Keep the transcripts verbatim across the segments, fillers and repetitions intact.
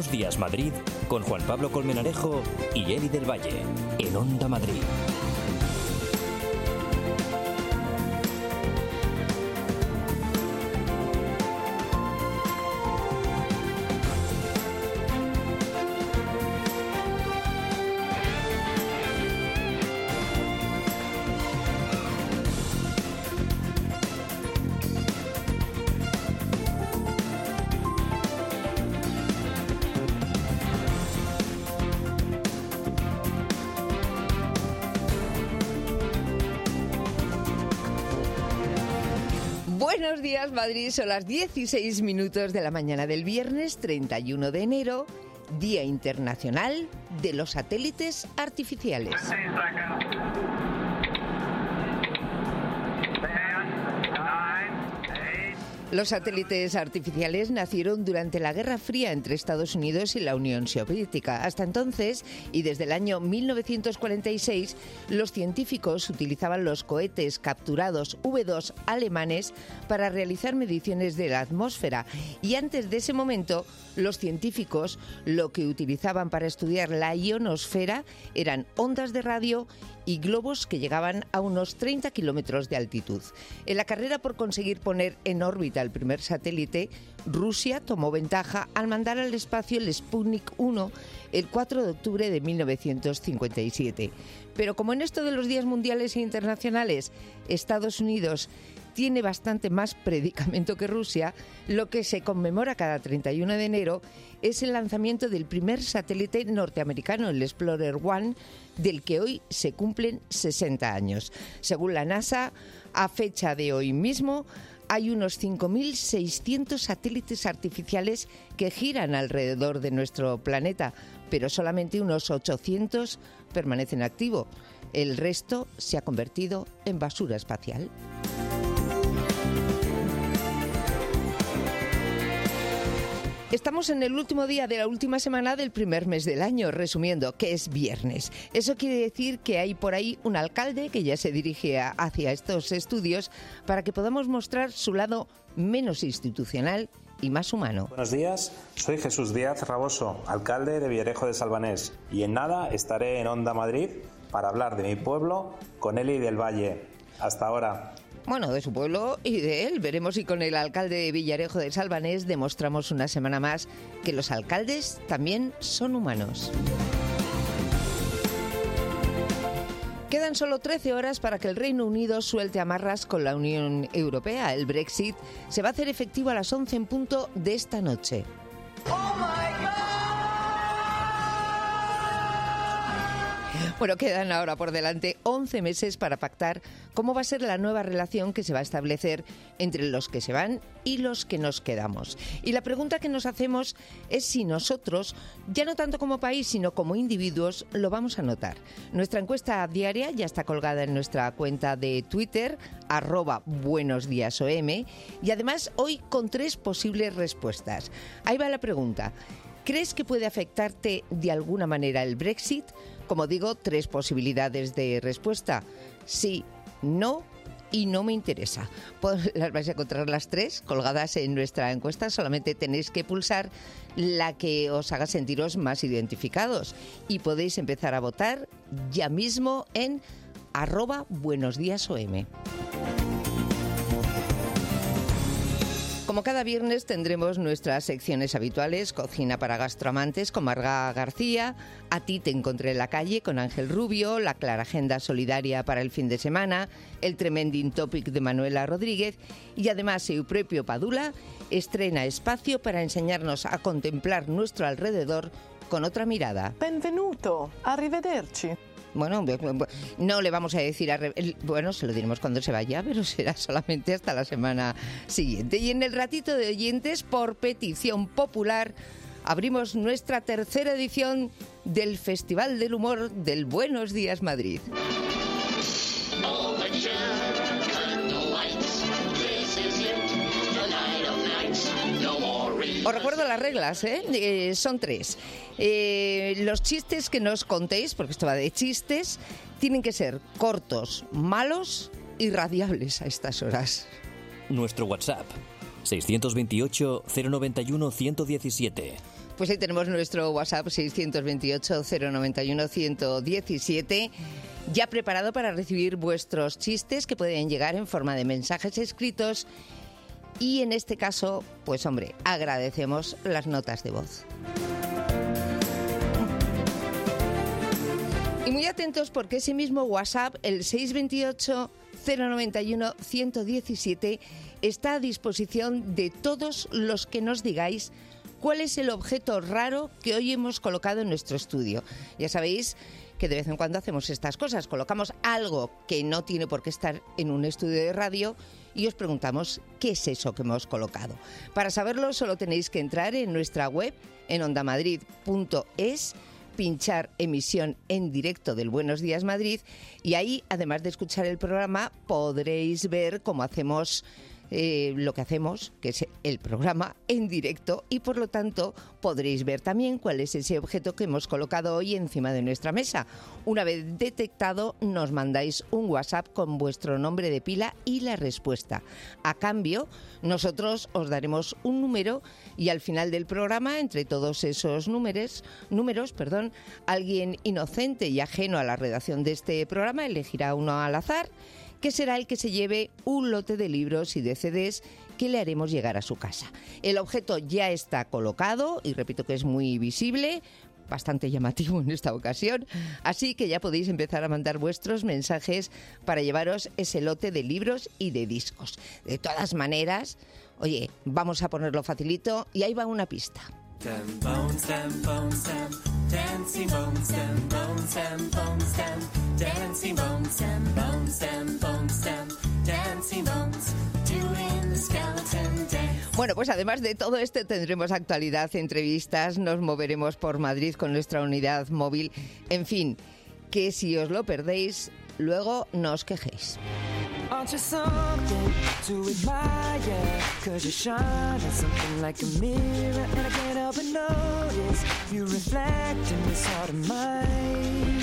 Buenos Días Madrid con Juan Pablo Colmenarejo y Eli del Valle en Onda Madrid. Buenos días, Madrid. Son las dieciséis minutos de la mañana del viernes treinta y uno de enero, Día Internacional de los Satélites Artificiales. Los satélites artificiales nacieron durante la Guerra Fría entre Estados Unidos y la Unión Soviética. Hasta entonces, y desde el año mil novecientos cuarenta y seis, los científicos utilizaban los cohetes capturados V dos alemanes para realizar mediciones de la atmósfera. Y antes de ese momento, los científicos lo que utilizaban para estudiar la ionosfera eran ondas de radio y globos que llegaban a unos treinta kilómetros de altitud. En la carrera por conseguir poner en órbita el primer satélite, Rusia tomó ventaja al mandar al espacio el Sputnik uno el cuatro de octubre de mil novecientos cincuenta y siete. Pero como en esto de los días mundiales e internacionales, Estados Unidos tiene bastante más predicamento que Rusia, lo que se conmemora cada treinta y uno de enero es el lanzamiento del primer satélite norteamericano, el Explorer uno, del que hoy se cumplen sesenta años. Según la NASA, a fecha de hoy mismo, hay unos cinco mil seiscientos satélites artificiales que giran alrededor de nuestro planeta, pero solamente unos ochocientos permanecen activos. El resto se ha convertido en basura espacial. Estamos en el último día de la última semana del primer mes del año, resumiendo, que es viernes. Eso quiere decir que hay por ahí un alcalde que ya se dirige a, hacia estos estudios para que podamos mostrar su lado menos institucional y más humano. Buenos días, soy Jesús Díaz Raboso, alcalde de Villarejo de Salvanés, y en nada estaré en Onda Madrid para hablar de mi pueblo con Eli del Valle. Hasta ahora. Bueno, de su pueblo y de él. Veremos si con el alcalde de Villarejo de Salvanés demostramos una semana más que los alcaldes también son humanos. Quedan solo trece horas para que el Reino Unido suelte amarras con la Unión Europea. El Brexit se va a hacer efectivo a las once en punto de esta noche. ¡Oh, my God! Bueno, quedan ahora por delante once meses para pactar cómo va a ser la nueva relación que se va a establecer entre los que se van y los que nos quedamos. Y la pregunta que nos hacemos es si nosotros, ya no tanto como país, sino como individuos, lo vamos a notar. Nuestra encuesta diaria ya está colgada en nuestra cuenta de Twitter, arroba Buenos Días O M, y además hoy con tres posibles respuestas. Ahí va la pregunta. ¿Crees que puede afectarte de alguna manera el Brexit? Como digo, tres posibilidades de respuesta. Sí, no y no me interesa. Pues las vais a encontrar las tres colgadas en nuestra encuesta. Solamente tenéis que pulsar la que os haga sentiros más identificados. Y podéis empezar a votar ya mismo en arroba Buenos Días O M. Como cada viernes tendremos nuestras secciones habituales, Cocina para Gastroamantes con Marga García, A ti te encontré en la calle con Ángel Rubio, la Clara Agenda Solidaria para el fin de semana, el Tremending Topic de Manuela Rodríguez y además Eupropio Padula estrena espacio para enseñarnos a contemplar nuestro alrededor con otra mirada. Benvenuto, arrivederci. Bueno, no le vamos a decir, a re... bueno, se lo diremos cuando se vaya, pero será solamente hasta la semana siguiente. Y en el ratito de oyentes, por petición popular, abrimos nuestra tercera edición del Festival del Humor del Buenos Días Madrid. Os recuerdo las reglas, ¿eh? Eh, son tres. Eh, los chistes que nos contéis, porque esto va de chistes, tienen que ser cortos, malos y radiables a estas horas. Nuestro WhatsApp, seiscientos veintiocho, cero noventa y uno, ciento diecisiete. Pues ahí tenemos nuestro WhatsApp seiscientos veintiocho, cero noventa y uno, ciento diecisiete, ya preparado para recibir vuestros chistes que pueden llegar en forma de mensajes escritos. Y en este caso, pues hombre, agradecemos las notas de voz. Y muy atentos porque ese mismo WhatsApp, el seiscientos veintiocho, cero noventa y uno, ciento diecisiete, está a disposición de todos los que nos digáis cuál es el objeto raro que hoy hemos colocado en nuestro estudio. Ya sabéis que de vez en cuando hacemos estas cosas, colocamos algo que no tiene por qué estar en un estudio de radio y os preguntamos qué es eso que hemos colocado. Para saberlo solo tenéis que entrar en nuestra web en ondamadrid punto es, pinchar emisión en directo del Buenos Días Madrid y ahí, además de escuchar el programa, podréis ver cómo hacemos eh, lo que hacemos, que es el programa en directo, y por lo tanto podréis ver también cuál es ese objeto que hemos colocado hoy encima de nuestra mesa. Una vez detectado, nos mandáis un WhatsApp con vuestro nombre de pila y la respuesta. A cambio, nosotros os daremos un número y al final del programa, entre todos esos números, números, perdón, alguien inocente y ajeno a la redacción de este programa elegirá uno al azar, que será el que se lleve un lote de libros y de C Ds que le haremos llegar a su casa. El objeto ya está colocado y repito que es muy visible, bastante llamativo en esta ocasión, así que ya podéis empezar a mandar vuestros mensajes para llevaros ese lote de libros y de discos. De todas maneras, oye, vamos a ponerlo facilito y ahí va una pista. Bueno, pues además de todo esto tendremos actualidad, entrevistas, nos moveremos por Madrid con nuestra unidad móvil, en fin, que si os lo perdéis, luego no os quejéis. Aren't you something to admire? Cause you shine at something like a mirror, and I can't help but notice you reflect in this heart of mine.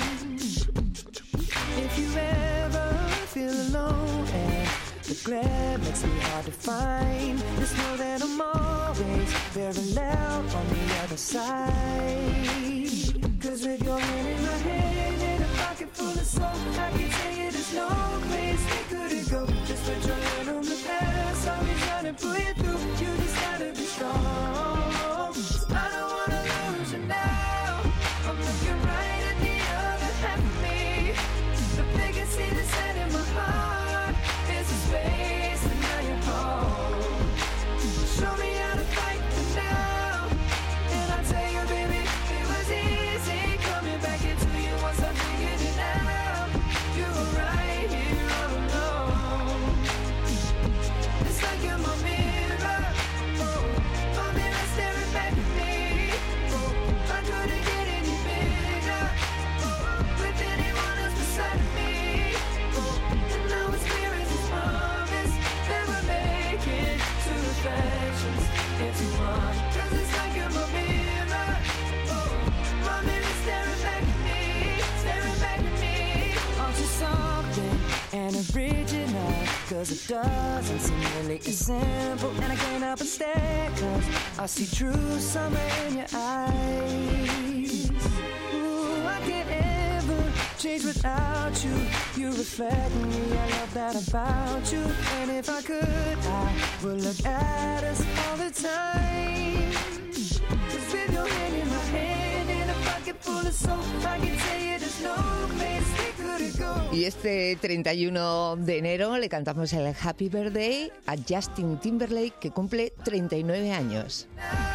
If you ever feel alone and the glare makes me hard to find, just know that I'm always very loud on the other side. Cause with your hand in my hand and a pocket full of soul, I can tell you there's no place we couldn't go. Just put your hand on the past, I'll be trying to pull you through. You just gotta be strong. I don't wanna lose you now. I'm looking right at the other half of me. The biggest thing that's set in my heart is a space, and now you're home. Show me how to fight for now, and I'll tell you, baby, it was easy coming back into you once I figured it out. You were right here all alone. It's like you're my mirror, oh, my mirror staring back at me. Oh, I couldn't get any bigger, oh, with anyone else beside me. Oh, and now it's clear as a promise that we're making two reflections into one. Cause it's like you're my mirror, oh, my mirror staring back at me, staring back at me. Aren't you something and original? Cause it doesn't seem really as simple, and I can't help but stare, cause I see true summer in your eyes. Ooh, I can't ever change without you. You reflect me, I love that about you. And if I could, I would look at us all the time. Cause with your hand in my hand and a pocket full of soul, I can tell you there's no place we couldn't go. Y este treinta y uno de enero le cantamos el Happy Birthday a Justin Timberlake, que cumple treinta y nueve años.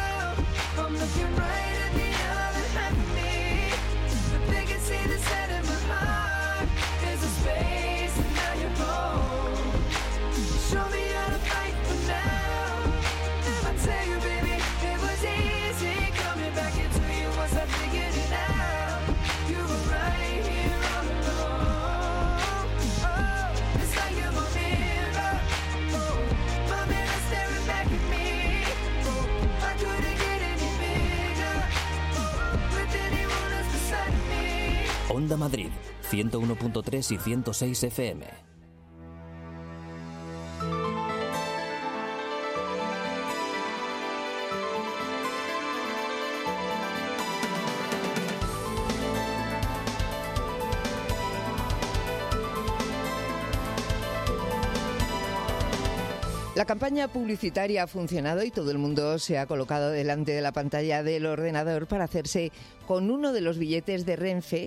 Onda Madrid, ciento uno punto tres y ciento seis F M. La campaña publicitaria ha funcionado y todo el mundo se ha colocado delante de la pantalla del ordenador para hacerse con uno de los billetes de Renfe,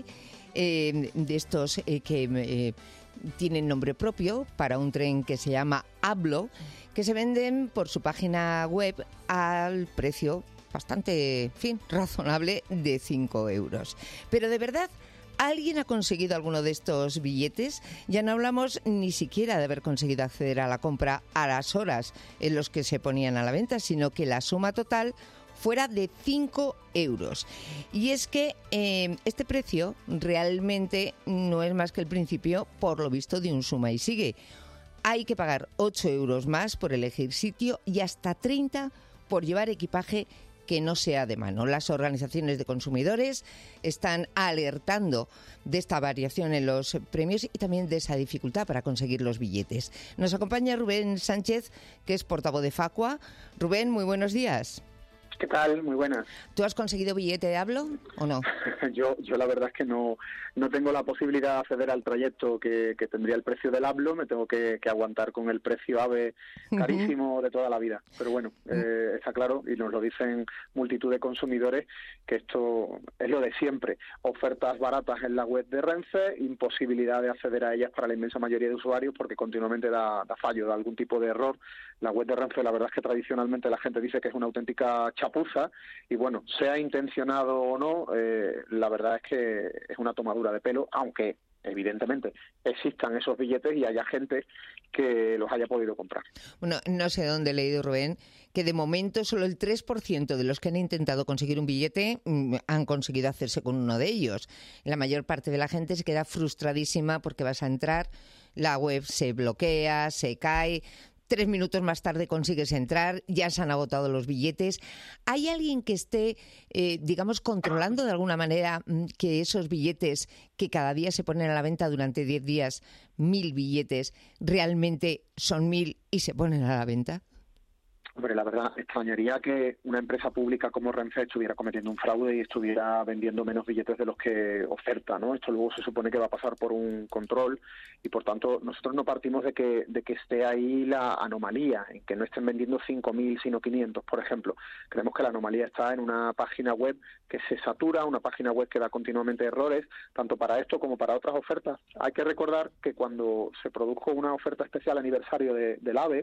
eh, de estos eh, que eh, tienen nombre propio, para un tren que se llama Hablo, que se venden por su página web al precio bastante, en fin, razonable de cinco euros. Pero de verdad, ¿alguien ha conseguido alguno de estos billetes? Ya no hablamos ni siquiera de haber conseguido acceder a la compra a las horas en las que se ponían a la venta, sino que la suma total fuera de cinco euros. Y es que eh, este precio realmente no es más que el principio, por lo visto, de un suma y sigue. Hay que pagar ocho euros más por elegir sitio y hasta treinta por llevar equipaje que no sea de mano. Las organizaciones de consumidores están alertando de esta variación en los premios y también de esa dificultad para conseguir los billetes. Nos acompaña Rubén Sánchez, que es portavoz de Facua. Rubén, muy buenos días. ¿Qué tal? Muy buenas. ¿Tú has conseguido billete de Hablo o no? yo, yo la verdad es que no, no tengo la posibilidad de acceder al trayecto que, que tendría el precio del Hablo. Me tengo que, que aguantar con el precio AVE carísimo uh-huh. de toda la vida. Pero bueno, eh, está claro, y nos lo dicen multitud de consumidores, que esto es lo de siempre. Ofertas baratas en la web de Renfe, imposibilidad de acceder a ellas para la inmensa mayoría de usuarios porque continuamente da, da fallo, da algún tipo de error. La web de Renfe, la verdad es que tradicionalmente la gente dice que es una auténtica chapuza y bueno, sea intencionado o no, eh, la verdad es que es una tomadura de pelo, aunque evidentemente existan esos billetes y haya gente que los haya podido comprar. Bueno, no sé dónde he leído, Rubén, que de momento solo el tres por ciento de los que han intentado conseguir un billete mmm, han conseguido hacerse con uno de ellos. La mayor parte de la gente se queda frustradísima porque vas a entrar, la web se bloquea, se cae. Tres minutos más tarde consigues entrar, ya se han agotado los billetes. ¿Hay alguien que esté, eh, digamos, controlando de alguna manera que esos billetes que cada día se ponen a la venta durante diez días, mil billetes, realmente son mil y se ponen a la venta? Hombre, la verdad, extrañaría que una empresa pública como Renfe estuviera cometiendo un fraude y estuviera vendiendo menos billetes de los que oferta, ¿no? Esto luego se supone que va a pasar por un control y, por tanto, nosotros no partimos de que de que esté ahí la anomalía, en que no estén vendiendo cinco mil, sino quinientos, por ejemplo. Creemos que la anomalía está en una página web que se satura, una página web que da continuamente errores, tanto para esto como para otras ofertas. Hay que recordar que cuando se produjo una oferta especial aniversario de, del AVE,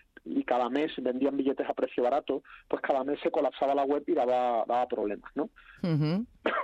y cada mes vendían billetes a precio barato, pues cada mes se colapsaba la web y daba, daba problemas, ¿no? Uh-huh.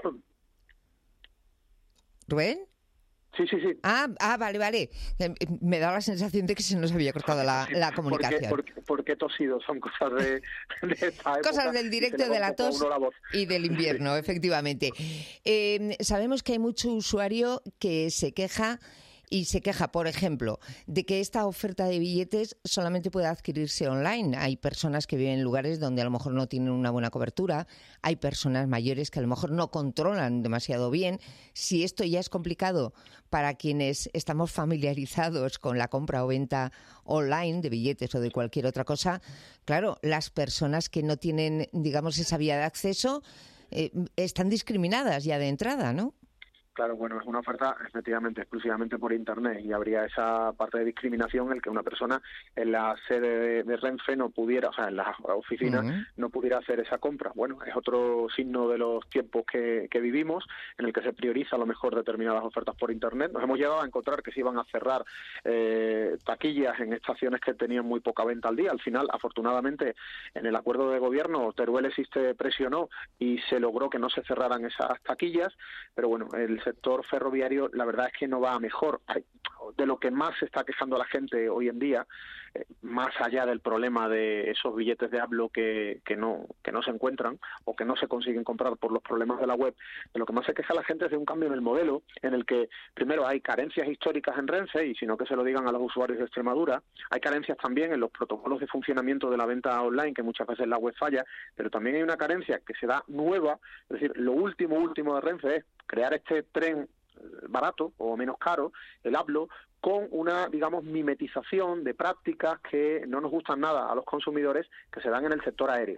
¿Rubén? Sí, sí, sí. Ah, ah, vale, vale. Me da la sensación de que se nos había cortado la, la comunicación. ¿Por qué, por qué, por qué tosido? Son cosas de, de esta época. Cosas del directo, de la tos la y del invierno, sí. Efectivamente. Eh, sabemos que hay mucho usuario que se queja Y se queja, por ejemplo, de que esta oferta de billetes solamente puede adquirirse online. Hay personas que viven en lugares donde a lo mejor no tienen una buena cobertura, hay personas mayores que a lo mejor no controlan demasiado bien. Si esto ya es complicado para quienes estamos familiarizados con la compra o venta online de billetes o de cualquier otra cosa, claro, las personas que no tienen, digamos, esa vía de acceso eh, están discriminadas ya de entrada, ¿no? Claro, bueno, es una oferta efectivamente exclusivamente por Internet y habría esa parte de discriminación en el que una persona en la sede de, de Renfe no pudiera, o sea, en la oficina uh-huh. no pudiera hacer esa compra. Bueno, es otro signo de los tiempos que, que vivimos, en el que se prioriza a lo mejor determinadas ofertas por Internet. Nos hemos llegado a encontrar que se iban a cerrar eh, taquillas en estaciones que tenían muy poca venta al día. Al final, afortunadamente, en el acuerdo de gobierno, Teruel existe presionó y se logró que no se cerraran esas taquillas, pero bueno, el sector ferroviario la verdad es que no va a mejor. De lo que más se está quejando la gente hoy en día, eh, más allá del problema de esos billetes de Hablo que, que no que no se encuentran o que no se consiguen comprar por los problemas de la web, de lo que más se queja la gente es de un cambio en el modelo, en el que primero hay carencias históricas en Renfe, y sino que se lo digan a los usuarios de Extremadura, hay carencias también en los protocolos de funcionamiento de la venta online, que muchas veces la web falla, pero también hay una carencia que se da nueva, es decir, lo último último de Renfe es crear este tren barato o menos caro, el Hablo, con una, digamos, mimetización de prácticas que no nos gustan nada a los consumidores, que se dan en el sector aéreo.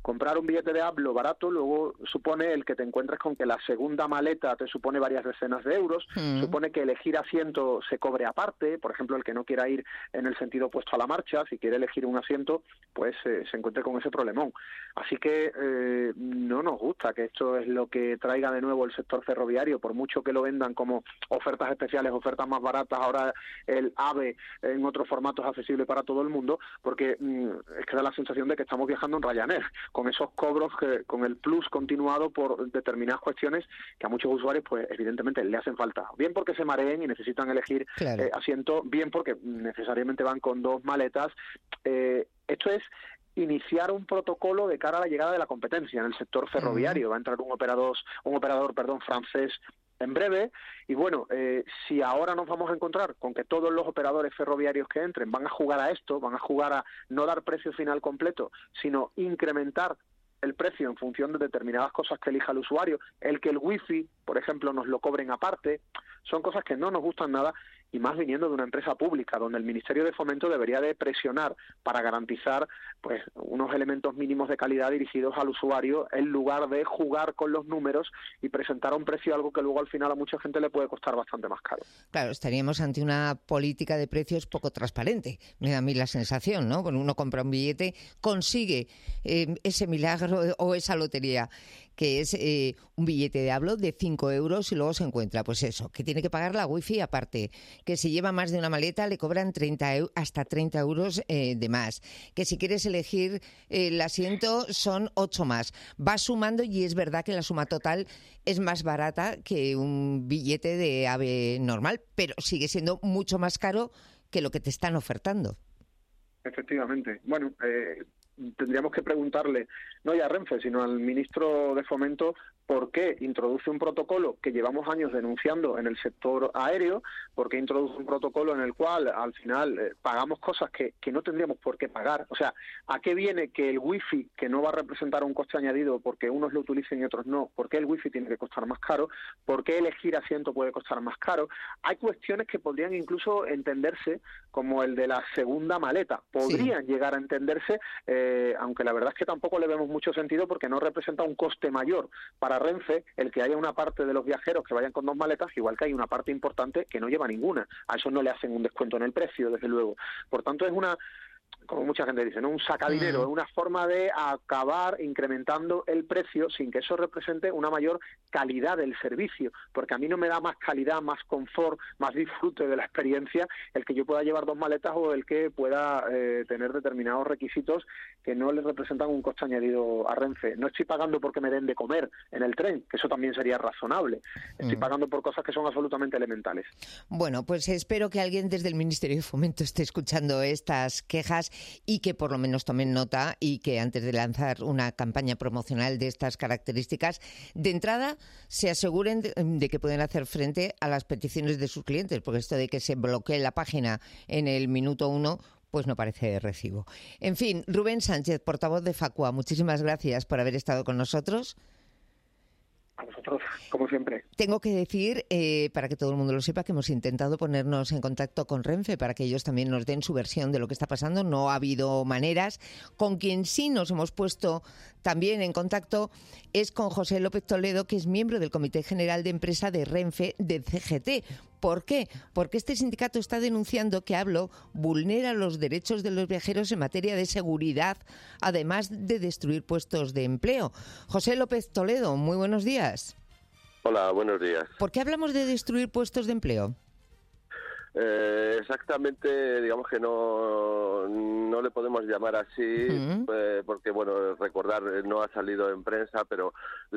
comprar un billete de Hablo barato luego supone el que te encuentres con que la segunda maleta te supone varias decenas de euros, mm. supone que elegir asiento se cobre aparte, por ejemplo, el que no quiera ir en el sentido opuesto a la marcha, si quiere elegir un asiento, pues eh, se encuentre con ese problemón. Así que eh, no nos gusta que esto es lo que traiga de nuevo el sector ferroviario, por mucho que lo vendan como ofertas especiales, ofertas más baratas, ahora el AVE en otros formatos accesible para todo el mundo, porque mmm, es que da la sensación de que estamos viajando en Ryanair, con esos cobros, que, con el plus continuado por determinadas cuestiones que a muchos usuarios, pues evidentemente le hacen falta, bien porque se mareen y necesitan elegir claro. eh, asiento, bien porque necesariamente van con dos maletas. Eh, esto es iniciar un protocolo de cara a la llegada de la competencia en el sector ferroviario. Uh-huh. Va a entrar un operador, un operador, perdón, francés en breve, y bueno, eh, si ahora nos vamos a encontrar con que todos los operadores ferroviarios que entren van a jugar a esto, van a jugar a no dar precio final completo, sino incrementar el precio en función de determinadas cosas que elija el usuario, el que el wifi, por ejemplo, nos lo cobren aparte, son cosas que no nos gustan nada, y más viniendo de una empresa pública, donde el Ministerio de Fomento debería de presionar para garantizar pues unos elementos mínimos de calidad dirigidos al usuario, en lugar de jugar con los números y presentar a un precio algo que luego al final a mucha gente le puede costar bastante más caro. Claro, estaríamos ante una política de precios poco transparente, me da a mí la sensación, ¿no? Cuando uno compra un billete, consigue eh, ese milagro o esa lotería, que es eh, un billete de Hablo de cinco euros y luego se encuentra, pues eso, que tiene que pagar la wifi aparte, que si lleva más de una maleta le cobran treinta hasta treinta euros eh, de más, que si quieres elegir eh, el asiento son ocho más. Va sumando y es verdad que la suma total es más barata que un billete de AVE normal, pero sigue siendo mucho más caro que lo que te están ofertando. Efectivamente. Bueno, eh, tendríamos que preguntarle, no ya a Renfe, sino al ministro de Fomento, por qué introduce un protocolo que llevamos años denunciando en el sector aéreo, por qué introduce un protocolo en el cual al final eh, pagamos cosas que, que no tendríamos por qué pagar. O sea, ¿a qué viene que el wifi, que no va a representar un coste añadido porque unos lo utilicen y otros no, por qué el wifi tiene que costar más caro? ¿Por qué elegir asiento puede costar más caro? Hay cuestiones que podrían incluso entenderse como el de la segunda maleta. Podrían sí. llegar a entenderse, eh, aunque la verdad es que tampoco le vemos mucho sentido porque no representa un coste mayor para Renfe el que haya una parte de los viajeros que vayan con dos maletas, igual que hay una parte importante que no lleva ninguna. A eso no le hacen un descuento en el precio, desde luego. Por tanto, es una, como mucha gente dice, ¿no? Un sacadinero, es mm. una forma de acabar incrementando el precio sin que eso represente una mayor calidad del servicio, porque a mí no me da más calidad, más confort, más disfrute de la experiencia el que yo pueda llevar dos maletas o el que pueda eh, tener determinados requisitos que no le representan un coste añadido a Renfe. No estoy pagando porque me den de comer en el tren, que eso también sería razonable. Estoy mm. pagando por cosas que son absolutamente elementales. Bueno, pues espero que alguien desde el Ministerio de Fomento esté escuchando estas quejas y que por lo menos tomen nota y que antes de lanzar una campaña promocional de estas características, de entrada se aseguren de, de que pueden hacer frente a las peticiones de sus clientes, porque esto de que se bloquee la página en el minuto uno, pues no parece de recibo. En fin, Rubén Sánchez, portavoz de Facua, muchísimas gracias por haber estado con nosotros. A vosotros, como siempre. Tengo que decir, eh, para que todo el mundo lo sepa, que hemos intentado ponernos en contacto con Renfe para que ellos también nos den su versión de lo que está pasando. No ha habido maneras. Con quien sí nos hemos puesto también en contacto es con José López Toledo, que es miembro del Comité General de Empresa de Renfe de C G T. ¿Por qué? Porque este sindicato está denunciando que Hablo vulnera los derechos de los viajeros en materia de seguridad, además de destruir puestos de empleo. José López Toledo, muy buenos días. Hola, buenos días. ¿Por qué hablamos de destruir puestos de empleo? Eh, exactamente, digamos que no, no le podemos llamar así, uh-huh. eh, porque, bueno, recordar, no ha salido en prensa, pero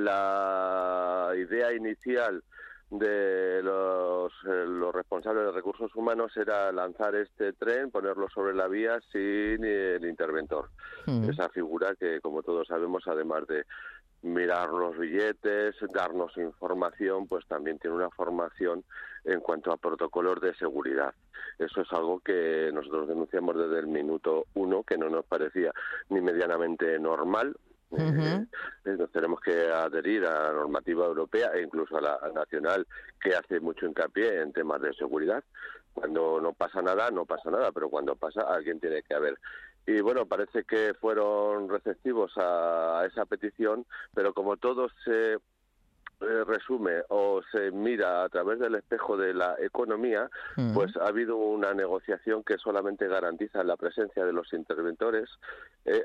la idea inicial de los, eh, los responsables de recursos humanos era lanzar este tren, ponerlo sobre la vía sin el interventor. Uh-huh. Esa figura que, como todos sabemos, además de mirar los billetes, darnos información, pues también tiene una formación en cuanto a protocolos de seguridad. Eso es algo que nosotros denunciamos desde el minuto uno, que no nos parecía ni medianamente normal. Uh-huh. Eh, nos tenemos que adherir a la normativa europea e incluso a la nacional, que hace mucho hincapié en temas de seguridad. Cuando no pasa nada, no pasa nada, pero cuando pasa, alguien tiene que haber y bueno, parece que fueron receptivos a, a esa petición, pero como todo se Eh, resume o se mira a través del espejo de la economía, uh-huh. pues ha habido una negociación que solamente garantiza la presencia de los interventores eh,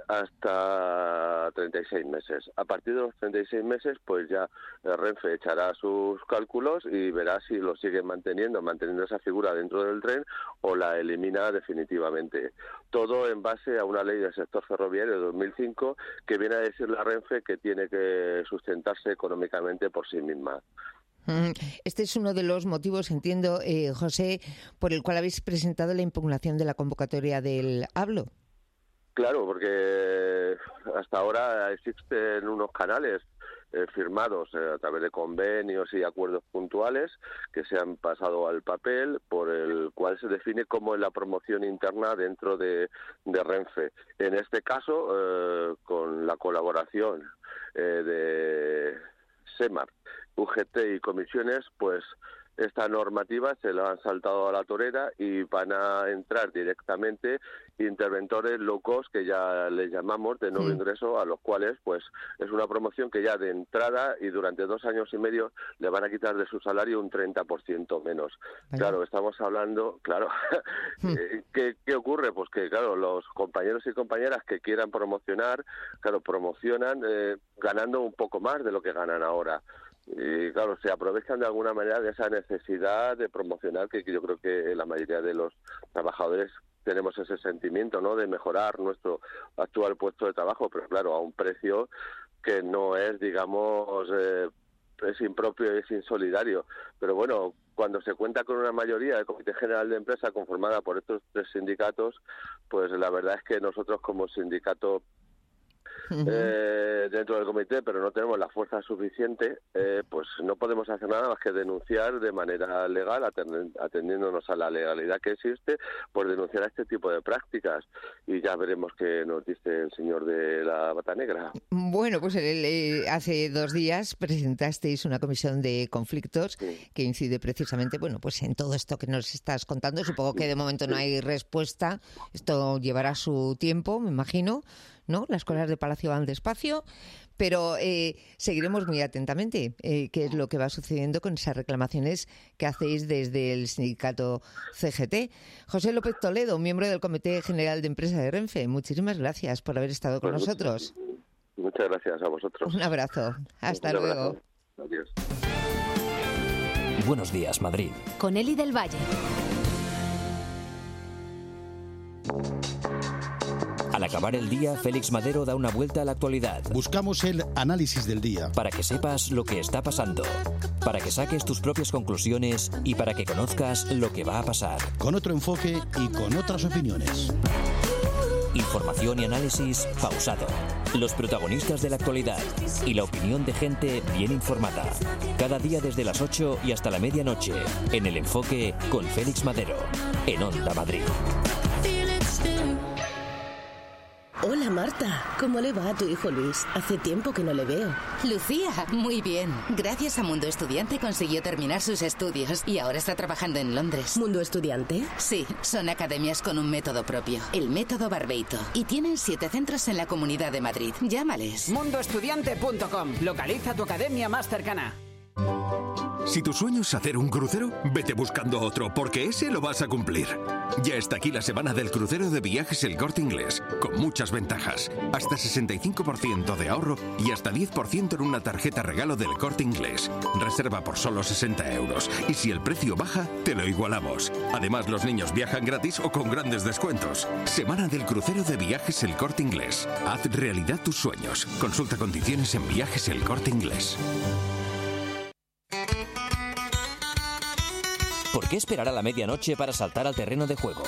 hasta treinta y seis meses. A partir de los treinta y seis meses, pues ya eh, Renfe echará sus cálculos y verá si lo sigue manteniendo, manteniendo esa figura dentro del tren o la elimina definitivamente. Todo en base a una ley del sector ferroviario de dos mil cinco que viene a decirle a Renfe que tiene que sustentarse económicamente por sí misma. Este es uno de los motivos, entiendo, eh, José, por el cual habéis presentado la impugnación de la convocatoria del Hablo. Claro, porque hasta ahora existen unos canales eh, firmados eh, a través de convenios y acuerdos puntuales que se han pasado al papel, por el cual se define cómo es la promoción interna dentro de, de Renfe. En este caso, eh, con la colaboración eh, de SEMAR, U G T y comisiones, pues esta normativa se la han saltado a la torera y van a entrar directamente interventores locos, que ya les llamamos, de nuevo sí. ingreso, a los cuales pues es una promoción que ya de entrada y durante dos años y medio le van a quitar de su salario un treinta por ciento menos. Vale. Claro, estamos hablando, claro, hmm. ¿qué, ¿qué ocurre? Pues que, claro, los compañeros y compañeras que quieran promocionar, claro, promocionan eh, ganando un poco más de lo que ganan ahora. Y claro, se aprovechan de alguna manera de esa necesidad de promocionar, que yo creo que la mayoría de los trabajadores tenemos ese sentimiento, ¿no?, de mejorar nuestro actual puesto de trabajo, pero claro, a un precio que no es, digamos, eh, es impropio y es insolidario. Pero bueno, cuando se cuenta con una mayoría del Comité General de Empresa conformada por estos tres sindicatos, pues la verdad es que nosotros como sindicato Uh-huh. Eh, dentro del comité, pero no tenemos la fuerza suficiente, eh, pues no podemos hacer nada más que denunciar de manera legal, atendiéndonos a la legalidad que existe, por denunciar a este tipo de prácticas. Y ya veremos qué nos dice el señor de la bata negra. Bueno, pues el, eh, hace dos días presentasteis una comisión de conflictos sí. que incide precisamente, bueno, pues en todo esto que nos estás contando. Supongo que de momento no hay respuesta. Esto llevará su tiempo, me imagino, ¿no? Las cosas de Palacio van despacio, pero eh, seguiremos muy atentamente eh, qué es lo que va sucediendo con esas reclamaciones que hacéis desde el sindicato C G T. José López Toledo, miembro del Comité General de Empresa de Renfe, muchísimas gracias por haber estado con pues nosotros. Muchas gracias a vosotros. Un abrazo. Hasta Un luego. Abrazo. Adiós. Buenos días, Madrid. Con Eli del Valle. Al acabar el día, Félix Madero da una vuelta a la actualidad. Buscamos el análisis del día. Para que sepas lo que está pasando, para que saques tus propias conclusiones y para que conozcas lo que va a pasar. Con otro enfoque y con otras opiniones. Información y análisis pausado. Los protagonistas de la actualidad y la opinión de gente bien informada. Cada día desde las ocho y hasta la medianoche, en El Enfoque con Félix Madero, en Onda Madrid. Hola Marta, ¿cómo le va a tu hijo Luis? Hace tiempo que no le veo. Lucía, muy bien. Gracias a Mundo Estudiante consiguió terminar sus estudios y ahora está trabajando en Londres. ¿Mundo Estudiante? Sí, son academias con un método propio, el método Barbeito. Y tienen siete centros en la Comunidad de Madrid. Llámales. mundo estudiante punto com. Localiza tu academia más cercana. Si tu sueño es hacer un crucero, vete buscando otro, porque ese lo vas a cumplir. Ya está aquí la semana del crucero de Viajes El Corte Inglés, con muchas ventajas. Hasta sesenta y cinco por ciento de ahorro y hasta diez por ciento en una tarjeta regalo del Corte Inglés. Reserva por solo sesenta euros. Y si el precio baja, te lo igualamos. Además, los niños viajan gratis o con grandes descuentos. Semana del crucero de Viajes El Corte Inglés. Haz realidad tus sueños. Consulta condiciones en Viajes El Corte Inglés. ¿Por qué esperar a la medianoche para saltar al terreno de juego?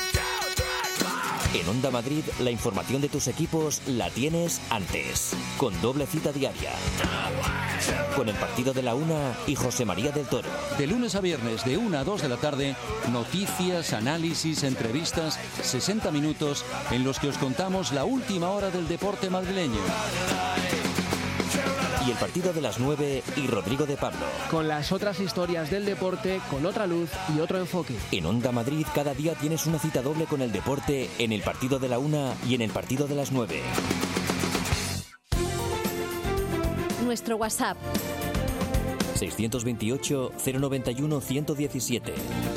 En Onda Madrid, la información de tus equipos la tienes antes, con doble cita diaria. Con el partido de la una y José María del Toro. De lunes a viernes, de una a dos de la tarde, noticias, análisis, entrevistas, sesenta minutos en los que os contamos la última hora del deporte madrileño. y el partido de las nueve y Rodrigo de Pablo. Con las otras historias del deporte, con otra luz y otro enfoque. En Onda Madrid cada día tienes una cita doble con el deporte en el partido de la una y en el partido de las nueve. Nuestro WhatsApp seiscientos veintiocho, cero noventa y uno, ciento diecisiete.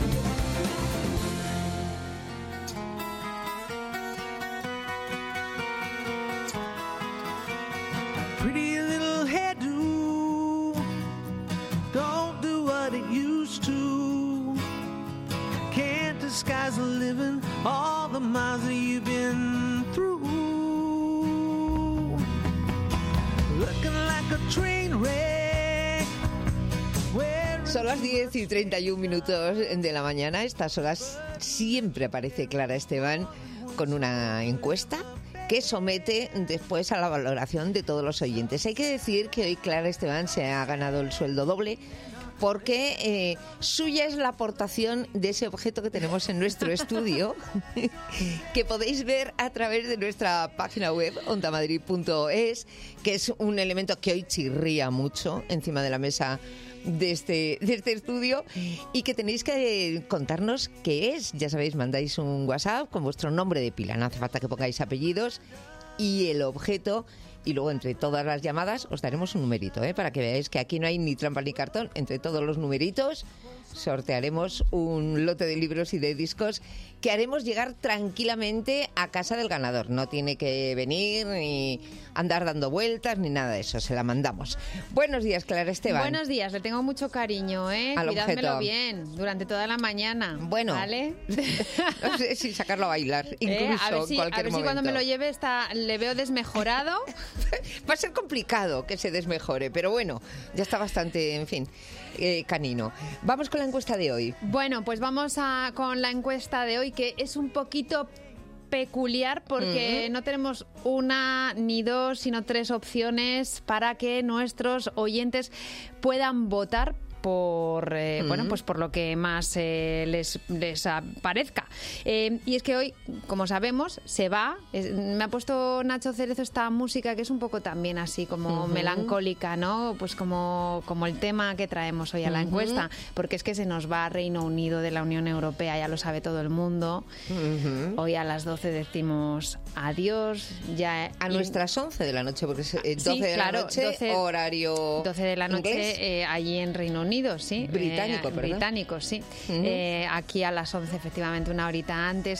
Pretty little hairdo, don't do what it used to. Can't disguise the living, all the miles that you've been through. Looking like a train wreck. Son las diez y treinta y un minutos de la mañana. Estas horas siempre aparece Clara Esteban con una encuesta que somete después a la valoración de todos los oyentes. Hay que decir que hoy Clara Esteban se ha ganado el sueldo doble porque eh, suya es la aportación de ese objeto que tenemos en nuestro estudio, que podéis ver a través de nuestra página web, onda madrid punto es, que es un elemento que hoy chirría mucho encima de la mesa de este, de este estudio y que tenéis que contarnos qué es. Ya sabéis, mandáis un WhatsApp con vuestro nombre de pila, no hace falta que pongáis apellidos, y el objeto, y luego entre todas las llamadas os daremos un numerito, ¿eh? Para que veáis que aquí no hay ni trampa ni cartón. Entre todos los numeritos sortearemos un lote de libros y de discos que haremos llegar tranquilamente a casa del ganador. No tiene que venir ni andar dando vueltas ni nada de eso, se la mandamos. Buenos días, Clara Esteban. Buenos días, le tengo mucho cariño, ¿eh? Al Cuidádmelo objeto. bien durante toda la mañana. Bueno, ¿vale? No sé si sacarlo a bailar, incluso eh, a ver si, en cualquier a ver si momento. cuando me lo lleve está, le veo desmejorado. Va a ser complicado que se desmejore, pero bueno, ya está bastante, en fin, eh, canino. Vamos con la encuesta de hoy. Bueno, pues vamos a, con la encuesta de hoy, que es un poquito peculiar porque mm. no tenemos una ni dos, sino tres opciones para que nuestros oyentes puedan votar por eh, mm. bueno, pues por lo que más eh, les, les parezca. Eh, y es que hoy, como sabemos, se va. Es, me ha puesto Nacho Cerezo esta música que es un poco también así como uh-huh. melancólica, ¿no? Pues como, como el tema que traemos hoy a la uh-huh. encuesta, porque es que se nos va Reino Unido de la Unión Europea, ya lo sabe todo el mundo. Uh-huh. Hoy a las doce decimos adiós. Ya a nuestras once de la noche, porque es doce sí, de claro, la noche, doce, horario doce de la noche eh, allí en Reino Unido. Sí, británico, eh, ¿verdad? Británico, sí. Uh-huh. Eh, aquí a las once, efectivamente, una horita antes.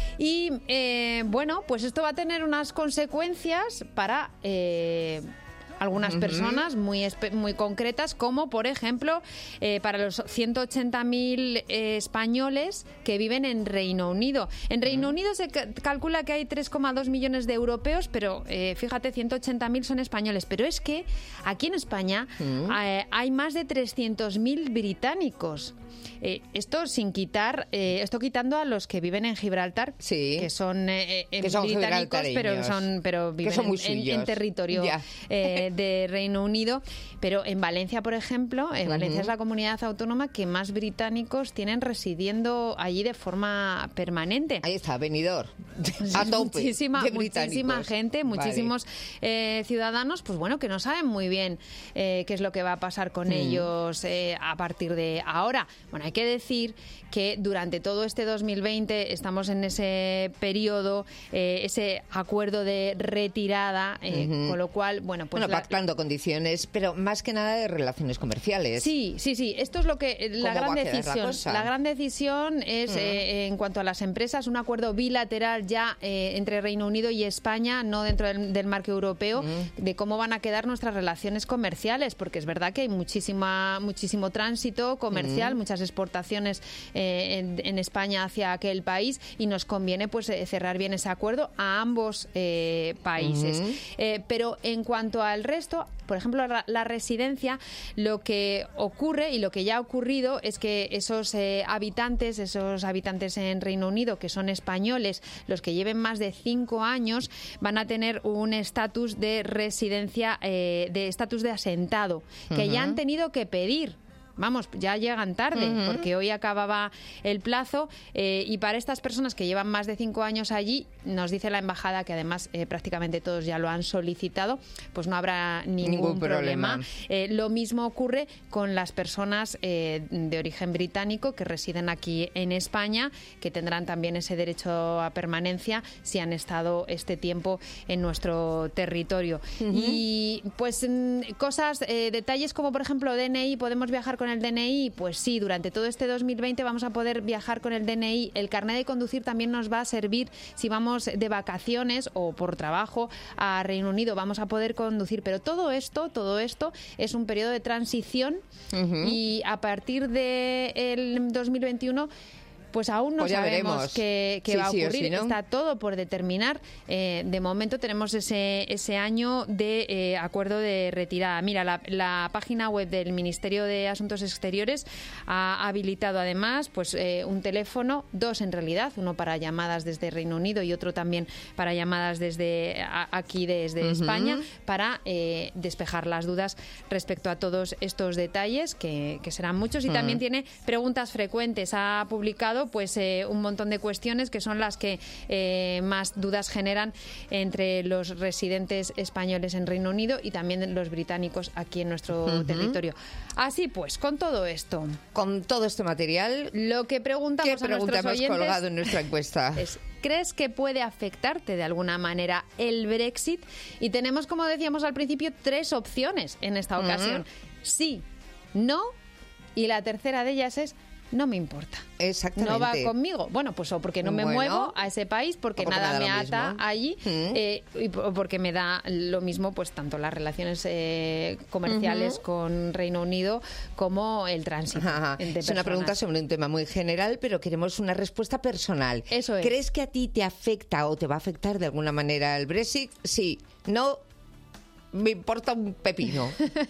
Y eh, bueno, pues esto va a tener unas consecuencias para eh, algunas uh-huh. personas muy, muy concretas, como por ejemplo eh, para los ciento ochenta mil eh, españoles que viven en Reino Unido. En Reino uh-huh. Unido se ca- calcula que hay tres coma dos millones de europeos, pero eh, fíjate, ciento ochenta mil son españoles. Pero es que aquí en España uh-huh. eh, hay más de trescientos mil británicos. Eh, esto sin quitar, eh, esto quitando a los que viven en Gibraltar, sí. que son, eh, que son británicos, pero son, pero viven son muy en, en, en territorio eh, de Reino Unido. Pero en Valencia, por ejemplo, en Valencia uh-huh. es la comunidad autónoma que más británicos tienen residiendo allí de forma permanente. Ahí está, venidor. A tope. Muchísima, muchísima gente, muchísimos vale. eh, ciudadanos, pues bueno, que no saben muy bien eh, qué es lo que va a pasar con uh-huh. ellos eh, a partir de ahora. Bueno, hay que decir que durante todo este dos mil veinte estamos en ese periodo, eh, ese acuerdo de retirada, eh, uh-huh. con lo cual, bueno, pues... Bueno, la, pactando condiciones, pero más que nada de relaciones comerciales. Sí, sí, sí. Esto es lo que... La gran decisión. La, la gran decisión es, uh-huh. eh, en cuanto a las empresas, un acuerdo bilateral ya eh, entre Reino Unido y España, no dentro del, del marco europeo, uh-huh. de cómo van a quedar nuestras relaciones comerciales, porque es verdad que hay muchísima, muchísimo tránsito comercial, uh-huh. muchas exportaciones eh, en, en España hacia aquel país, y nos conviene pues eh, cerrar bien ese acuerdo a ambos eh, países. Uh-huh. Eh, pero en cuanto al resto, por ejemplo, la, la residencia, lo que ocurre y lo que ya ha ocurrido es que esos eh, habitantes, esos habitantes en Reino Unido que son españoles, los que lleven más de cinco años, van a tener un estatus de residencia, eh, de estatus de asentado, que uh-huh. ya han tenido que pedir. vamos, ya llegan tarde, uh-huh. porque hoy acababa el plazo eh, y para estas personas que llevan más de cinco años allí, nos dice la embajada que además eh, prácticamente todos ya lo han solicitado, pues no habrá ningún, ningún problema. problema. Eh, lo mismo ocurre con las personas eh, de origen británico que residen aquí en España, que tendrán también ese derecho a permanencia si han estado este tiempo en nuestro territorio. Uh-huh. Y pues cosas, eh, detalles como por ejemplo D N I, ¿podemos viajar con el D N I? Pues sí, durante todo este dos mil veinte vamos a poder viajar con el D N I. El carnet de conducir también nos va a servir si vamos de vacaciones o por trabajo a Reino Unido, vamos a poder conducir, pero todo esto, todo esto es un periodo de transición uh-huh. y a partir del dos mil veintiuno pues aún no pues sabemos qué, qué sí, va a ocurrir. Sí sí, ¿no? Está todo por determinar. Eh, de momento tenemos ese, ese año de eh, acuerdo de retirada. Mira, la, la página web del Ministerio de Asuntos Exteriores ha habilitado además pues eh, un teléfono, dos en realidad, uno para llamadas desde Reino Unido y otro también para llamadas desde a, aquí desde uh-huh. España, para eh, despejar las dudas respecto a todos estos detalles, que, que serán muchos, y uh-huh. también tiene preguntas frecuentes. Ha publicado pues eh, un montón de cuestiones que son las que eh, más dudas generan entre los residentes españoles en Reino Unido y también los británicos aquí en nuestro uh-huh. territorio. Así pues, con todo esto, con todo este material, lo que preguntamos ¿qué pregunta a nuestros oyentes colgado en nuestra encuesta? Es, ¿crees que puede afectarte de alguna manera el Brexit? Y tenemos, como decíamos al principio, tres opciones en esta ocasión. Uh-huh. Sí, no, y la tercera de ellas es no me importa. Exactamente. No va conmigo. Bueno, pues o porque no me bueno, muevo a ese país, porque, porque nada me ata mismo. allí, ¿Mm? eh, y porque me da lo mismo, pues tanto las relaciones eh, comerciales uh-huh. con Reino Unido como el tránsito. Ajá. Es una pregunta sobre un tema muy general, pero queremos una respuesta personal. Eso es. ¿Crees que a ti te afecta o te va a afectar de alguna manera el Brexit? Sí. No. Me importa un pepino.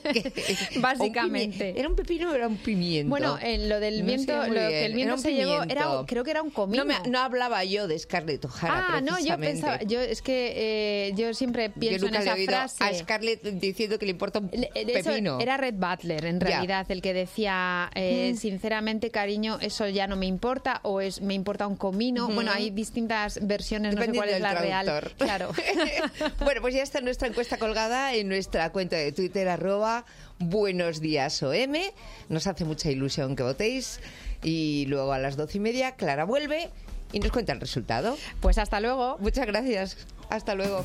Básicamente. Un ¿Era un pepino o era un pimiento? Bueno, eh, lo del viento, no sé lo que el viento se llevó, era, creo que era un comino. No, me, no hablaba yo de Scarlett O'Hara, Ah, no, yo pensaba, yo es que eh, yo siempre pienso yo nunca en esa le he oído frase. A Scarlett diciendo que le importa un de pepino. Eso era Red Butler, en realidad, ya. el que decía, eh, mm. sinceramente, cariño, eso ya no me importa, o es me importa un comino. Mm. Bueno, hay distintas versiones, Dependiendo no sé cuál es la traductor. real. Claro. Bueno, pues ya está nuestra encuesta colgada en nuestra cuenta de Twitter, arroba Buenos Días O M. Nos hace mucha ilusión que votéis. Y luego a las doce y media Clara vuelve y nos cuenta el resultado. Pues hasta luego. Muchas gracias. Hasta luego.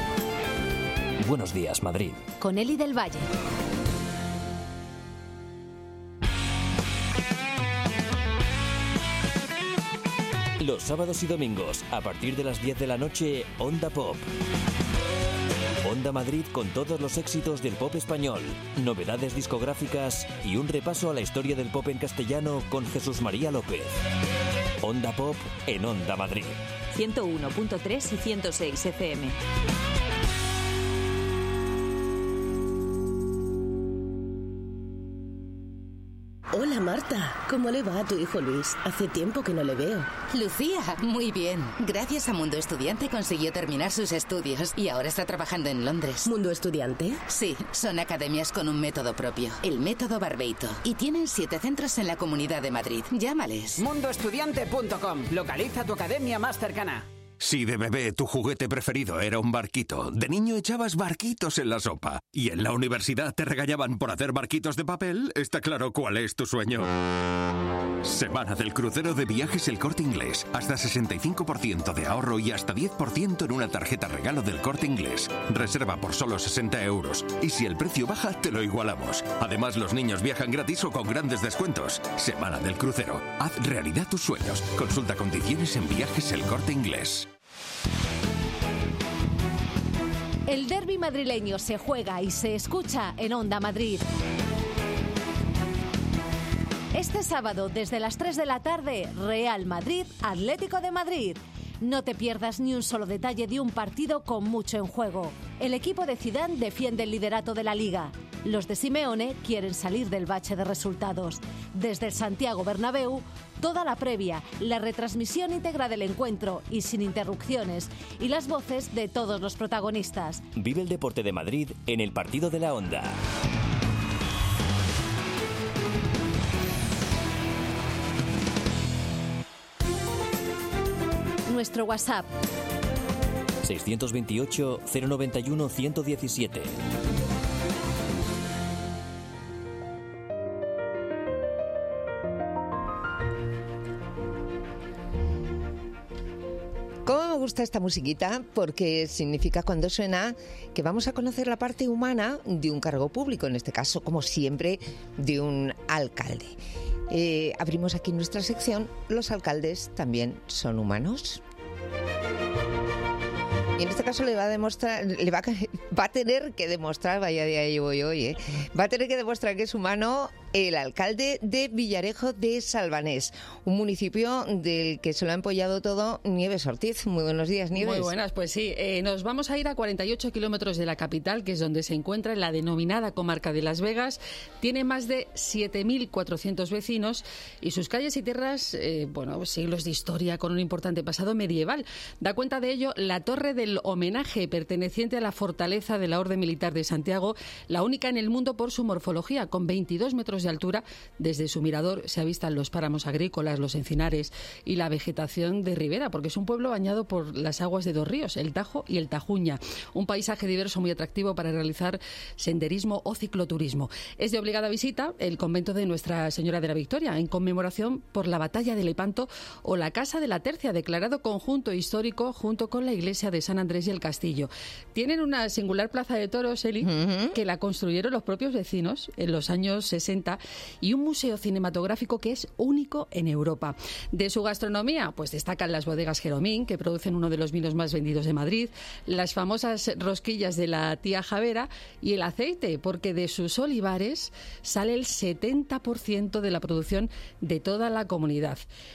Buenos Días, Madrid. Con Eli del Valle. Los sábados y domingos, a partir de las diez de la noche, Onda Pop. Onda Madrid con todos los éxitos del pop español, novedades discográficas y un repaso a la historia del pop en castellano con Jesús María López. Onda Pop en Onda Madrid. ciento uno punto tres y ciento seis F M. Hola Marta, ¿cómo le va a tu hijo Luis? Hace tiempo que no le veo. Lucía, muy bien. Gracias a Mundo Estudiante consiguió terminar sus estudios y ahora está trabajando en Londres. ¿Mundo Estudiante? Sí, son academias con un método propio, el método Barbeito. Y tienen siete centros en la Comunidad de Madrid. Llámales. mundo estudiante punto com. Localiza tu academia más cercana. Si de bebé tu juguete preferido era un barquito, de niño echabas barquitos en la sopa y en la universidad te regañaban por hacer barquitos de papel, está claro cuál es tu sueño. Semana del crucero de Viajes El Corte Inglés. Hasta sesenta y cinco por ciento de ahorro y hasta diez por ciento en una tarjeta regalo del Corte Inglés. Reserva por solo sesenta euros y si el precio baja te lo igualamos. Además los niños viajan gratis o con grandes descuentos. Semana del crucero. Haz realidad tus sueños. Consulta condiciones en Viajes El Corte Inglés. El derbi madrileño se juega y se escucha en Onda Madrid. Este sábado, desde las tres de la tarde, Real Madrid, Atlético de Madrid. No te pierdas ni un solo detalle de un partido con mucho en juego. El equipo de Zidane defiende el liderato de la Liga. Los de Simeone quieren salir del bache de resultados. Desde el Santiago Bernabéu, toda la previa, la retransmisión íntegra del encuentro y sin interrupciones, y las voces de todos los protagonistas. Vive el deporte de Madrid en el partido de la Onda. nuestro WhatsApp. seiscientos veintiocho, cero noventa y uno, ciento diecisiete. ¿Cómo me gusta esta musiquita? Porque significa, cuando suena, que vamos a conocer la parte humana de un cargo público, en este caso, como siempre, de un alcalde. Eh, abrimos aquí nuestra sección, ¿los alcaldes también son humanos? Y en este caso le va a demostrar, le va a, va a tener que demostrar, vaya día llevo yo hoy, ¿eh? va a tener que demostrar que es humano el alcalde de Villarejo de Salvanés, un municipio del que se lo ha empollado todo Nieves Ortiz. Muy buenos días, Nieves. Muy buenas, pues sí. Eh, nos vamos a ir a cuarenta y ocho kilómetros de la capital, que es donde se encuentra en la denominada comarca de Las Vegas. Tiene más de siete mil cuatrocientos vecinos y sus calles y tierras, eh, bueno, siglos de historia con un importante pasado medieval. Da cuenta de ello la torre del homenaje, perteneciente a la fortaleza de la Orden Militar de Santiago, la única en el mundo por su morfología, con veintidós metros de altura. Desde su mirador se avistan los páramos agrícolas, los encinares y la vegetación de ribera, porque es un pueblo bañado por las aguas de dos ríos, el Tajo y el Tajuña. Un paisaje diverso muy atractivo para realizar senderismo o cicloturismo. Es de obligada visita el convento de Nuestra Señora de la Victoria, en conmemoración por la batalla de Lepanto, o la Casa de la Tercia, declarado conjunto histórico junto con la iglesia de San Andrés y el Castillo. Tienen una singular plaza de toros, Eli, uh-huh. que la construyeron los propios vecinos en los años sesenta, y un museo cinematográfico que es único en Europa. De su gastronomía, pues destacan las bodegas Jeromín, que producen uno de los vinos más vendidos de Madrid, las famosas rosquillas de la tía Javera, y el aceite, porque de sus olivares sale el setenta por ciento de la producción de toda la comunidad.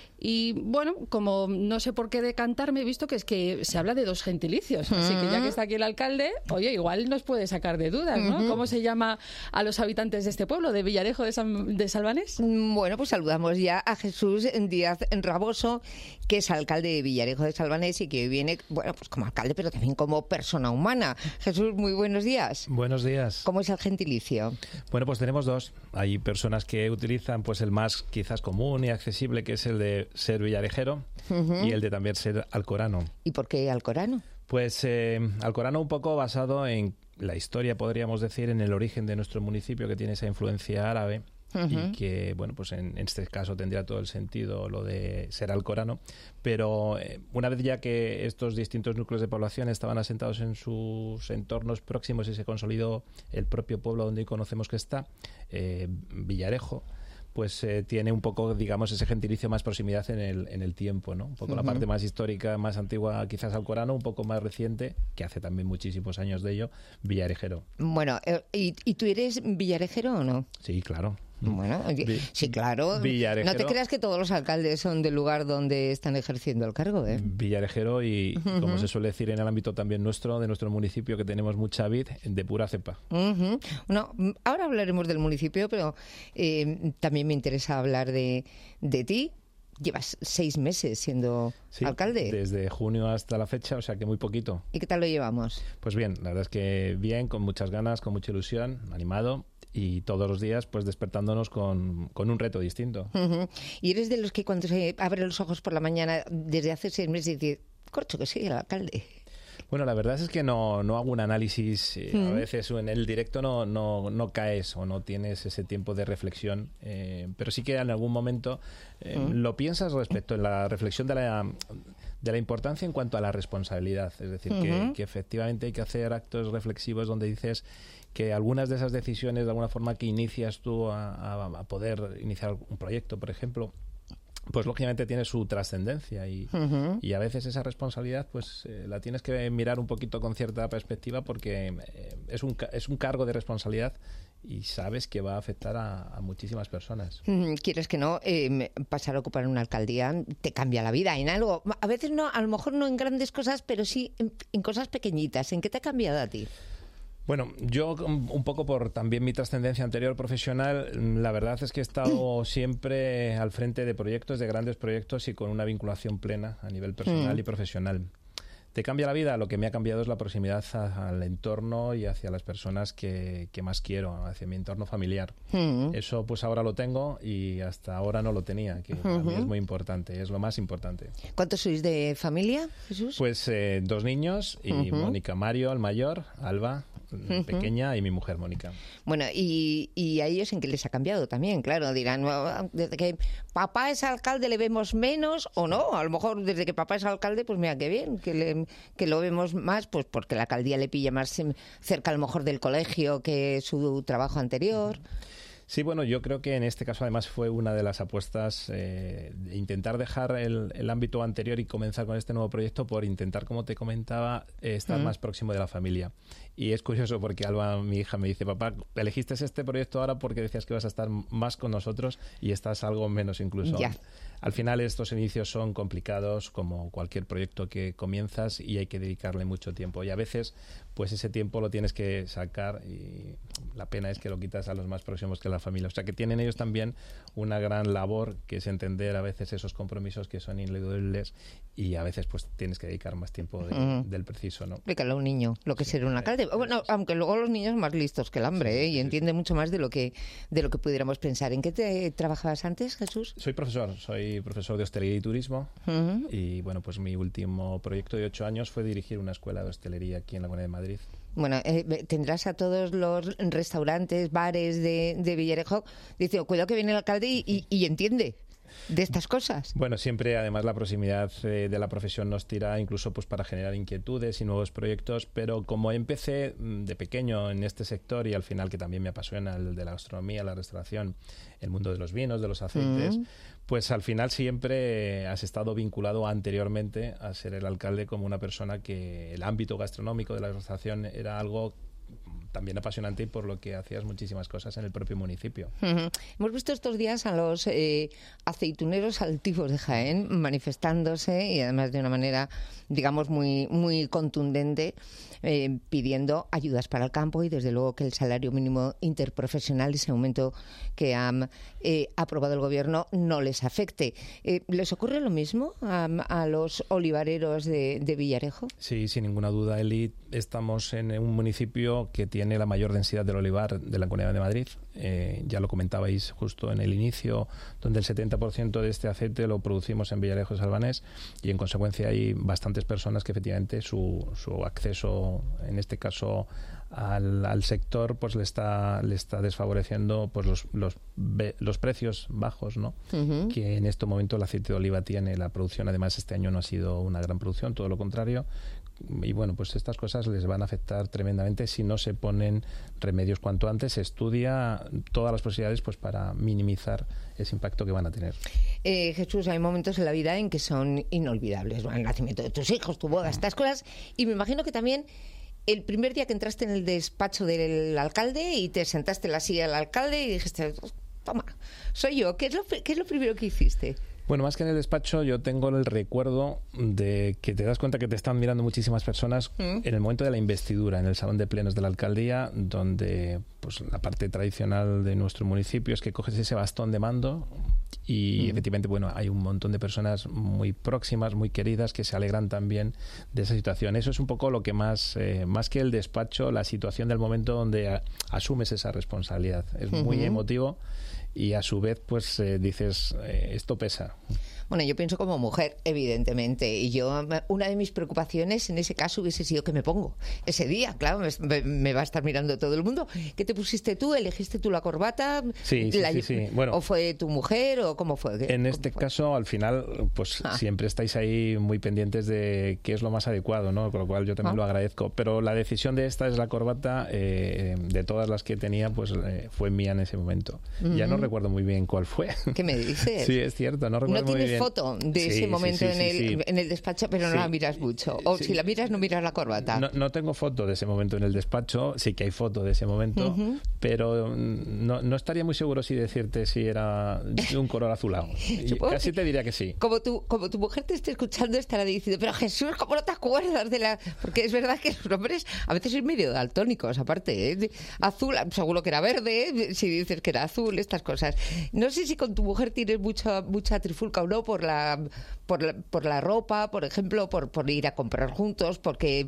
Y bueno, como no sé por qué decantarme, he visto que es que se habla de dos gentilicios. Así que ya que está aquí el alcalde, oye, igual nos puede sacar de dudas, ¿no? Uh-huh. ¿Cómo se llama a los habitantes de este pueblo, de Villarejo de, San, de Salvanés? Bueno, pues saludamos ya a Jesús Díaz Raboso, que es alcalde de Villarejo de Salvanés y que hoy viene, bueno, pues como alcalde, pero también como persona humana. Jesús, muy buenos días. Buenos días. ¿Cómo es el gentilicio? Bueno, pues tenemos dos. Hay personas que utilizan pues el más quizás común y accesible, que es el de ser villarejero, uh-huh. y el de también ser alcorano. ¿Y por qué alcorano? Pues eh, alcorano un poco basado en la historia, podríamos decir, en el origen de nuestro municipio, que tiene esa influencia árabe, uh-huh. y que, bueno, pues en, en este caso tendría todo el sentido lo de ser alcorano, pero eh, una vez ya que estos distintos núcleos de población estaban asentados en sus entornos próximos y se consolidó el propio pueblo donde hoy conocemos que está, eh, Villarejo, pues eh, tiene un poco, digamos, ese gentilicio, más proximidad en el, en el tiempo, ¿no? Un poco uh-huh. la parte más histórica, más antigua, quizás alcorano, un poco más reciente, que hace también muchísimos años de ello, villarejero. Bueno, ¿y, y tú eres villarejero o no? Sí, claro. Bueno, Vi- sí, claro. Villarejero. No te creas que todos los alcaldes son del lugar donde están ejerciendo el cargo, ¿eh? Villarejero y, uh-huh. como se suele decir en el ámbito también nuestro, de nuestro municipio, que tenemos mucha vid de pura cepa. Uh-huh. Bueno, ahora hablaremos del municipio, pero eh, también me interesa hablar de, de ti. Llevas seis meses siendo sí, alcalde. Desde junio hasta la fecha, o sea que muy poquito. ¿Y qué tal lo llevamos? Pues bien, la verdad es que bien, con muchas ganas, con mucha ilusión, animado. Y todos los días, pues despertándonos con, con un reto distinto. Uh-huh. Y eres de los que cuando se abren los ojos por la mañana, desde hace seis meses, dices, corcho, que sí, el alcalde. Bueno, la verdad es que no, no hago un análisis. Eh, uh-huh. A veces en el directo no, no, no caes o no tienes ese tiempo de reflexión. Eh, pero sí que en algún momento eh, uh-huh. lo piensas respecto a la reflexión de la... de la importancia en cuanto a la responsabilidad. Es decir, uh-huh. que, que efectivamente hay que hacer actos reflexivos donde dices que algunas de esas decisiones, de alguna forma, que inicias tú a, a, a poder iniciar un proyecto, por ejemplo, pues lógicamente tiene su trascendencia y, uh-huh. y a veces esa responsabilidad pues eh, la tienes que mirar un poquito con cierta perspectiva, porque eh, es, un, es un cargo de responsabilidad y sabes que va a afectar a, a muchísimas personas. Quieres que no, eh, pasar a ocupar una alcaldía te cambia la vida en algo. A veces no, a lo mejor no en grandes cosas, pero sí en, en cosas pequeñitas. ¿En qué te ha cambiado a ti? Bueno, yo un poco por también mi trascendencia anterior profesional, la verdad es que he estado siempre al frente de proyectos, de grandes proyectos y con una vinculación plena a nivel personal mm. y profesional. ¿Te cambia la vida? Lo que me ha cambiado es la proximidad a, al entorno y hacia las personas que, que más quiero, hacia mi entorno familiar. Mm. Eso pues ahora lo tengo y hasta ahora no lo tenía, que uh-huh. para mí es muy importante, es lo más importante. ¿Cuántos sois de familia, Jesús? Pues eh, dos niños y uh-huh. Mónica, Mario, el mayor, Alba, uh-huh. pequeña, y mi mujer, Mónica. Bueno, y, y a ellos en qué les ha cambiado también, claro, dirán, desde que papá es alcalde le vemos menos o no, a lo mejor desde que papá es alcalde, pues mira qué bien, que, le, que lo vemos más, pues porque la alcaldía le pilla más cerca a lo mejor del colegio que su trabajo anterior. Sí, bueno, yo creo que en este caso además fue una de las apuestas, eh, de intentar dejar el, el ámbito anterior y comenzar con este nuevo proyecto por intentar, como te comentaba, eh, estar mm. más próximo de la familia. Y es curioso porque Alba, mi hija, me dice, papá, elegiste este proyecto ahora porque decías que vas a estar más con nosotros y estás algo menos incluso. Ya. Al final estos inicios son complicados como cualquier proyecto que comienzas y hay que dedicarle mucho tiempo. Y a veces pues ese tiempo lo tienes que sacar y la pena es que lo quitas a los más próximos que la familia. O sea que tienen ellos también una gran labor que es entender a veces esos compromisos que son ineludibles y a veces pues tienes que dedicar más tiempo de, mm. del preciso, ¿no? Explícale a un niño lo que es ser un alcalde. Bueno, aunque luego los niños más listos que el hambre, ¿eh? Y sí, entiende sí. mucho más de lo que de lo que pudiéramos pensar. ¿En qué te trabajabas antes, Jesús? Soy profesor, soy profesor de hostelería y turismo uh-huh. y bueno, pues mi último proyecto de ocho años fue dirigir una escuela de hostelería aquí en la Comunidad de Madrid. Bueno, eh, tendrás a todos los restaurantes, bares de, de Villarejo diciendo, cuidado que viene el alcalde y, y, y entiende de estas cosas. Bueno, siempre además la proximidad eh, de la profesión nos tira incluso pues para generar inquietudes y nuevos proyectos, pero como empecé de pequeño en este sector y al final que también me apasiona el de la gastronomía, la restauración, el mundo de los vinos, de los aceites, mm. pues al final siempre has estado vinculado anteriormente a ser el alcalde como una persona que el ámbito gastronómico de la restauración era algo también apasionante y por lo que hacías muchísimas cosas en el propio municipio. Uh-huh. Hemos visto estos días a los eh, aceituneros altivos de Jaén manifestándose y además de una manera, digamos, muy, muy contundente, eh, pidiendo ayudas para el campo y desde luego que el salario mínimo interprofesional, ese aumento que ha eh, aprobado el gobierno, no les afecte. Eh, ¿Les ocurre lo mismo a, a los olivareros de, de Villarejo? Sí, sin ninguna duda, Eli. Estamos en un municipio que tiene la mayor densidad del olivar de la Comunidad de Madrid. Eh, ya lo comentabais justo en el inicio, donde el setenta por ciento de este aceite lo producimos en Villarejo de Salvanés y en consecuencia hay bastantes personas que efectivamente su, su acceso, en este caso al, al sector, pues le está le está desfavoreciendo pues los los, los precios bajos, ¿no? Uh-huh. Que en este momento el aceite de oliva tiene. La producción además este año no ha sido una gran producción, todo lo contrario. Y bueno, pues estas cosas les van a afectar tremendamente si no se ponen remedios cuanto antes, se estudia todas las posibilidades pues para minimizar ese impacto que van a tener. Eh, Jesús, hay momentos en la vida en que son inolvidables, el nacimiento de tus hijos, tu boda, estas cosas, y me imagino que también el primer día que entraste en el despacho del alcalde y te sentaste en la silla del alcalde y dijiste, toma, soy yo, ¿qué es lo, qué es lo primero que hiciste? Bueno, más que en el despacho, yo tengo el recuerdo de que te das cuenta que te están mirando muchísimas personas ¿Mm? en el momento de la investidura, en el salón de plenos de la alcaldía, donde pues la parte tradicional de nuestro municipio es que coges ese bastón de mando y ¿Mm? efectivamente, bueno, hay un montón de personas muy próximas, muy queridas, que se alegran también de esa situación. Eso es un poco lo que más, eh, más que el despacho, la situación del momento donde a, asumes esa responsabilidad. Es uh-huh. muy emotivo. Y a su vez, pues eh, dices, eh, esto pesa. Bueno, yo pienso como mujer, evidentemente, y yo, una de mis preocupaciones en ese caso hubiese sido que me pongo ese día, claro, me, me va a estar mirando todo el mundo. ¿Qué te pusiste tú? ¿Elegiste tú la corbata? Sí, sí, la, sí, sí. Bueno, ¿o fue tu mujer o cómo fue? En ¿Cómo este fue? caso, al final, pues ah. siempre estáis ahí muy pendientes de qué es lo más adecuado, ¿no? Con lo cual yo también ah. lo agradezco. Pero la decisión de esta es la corbata, eh, de todas las que tenía, pues eh, fue mía en ese momento. Mm-hmm. Ya no recuerdo muy bien cuál fue. ¿Qué me dices? Sí, es cierto, no recuerdo muy bien. ¿No tienes bien. foto de sí, ese momento sí, sí, en, el, sí, sí. en el despacho, pero no sí. la miras mucho? O sí. si la miras, no miras la corbata. No, no tengo foto de ese momento en el despacho, sí que hay foto de ese momento, uh-huh. pero no, no estaría muy seguro si decirte si era un color azulado. Casi te diría que sí. Como tu, como tu mujer te esté escuchando, estará diciendo, pero Jesús, ¿cómo no te acuerdas de la...? Porque es verdad que los hombres a veces son medio daltónicos, aparte, ¿eh? Azul, seguro que era verde, ¿eh? Si dices que era azul, estas cosas. cosas. No sé si con tu mujer tienes mucha mucha trifulca o no por la por la, por la ropa, por ejemplo, por, por ir a comprar juntos, porque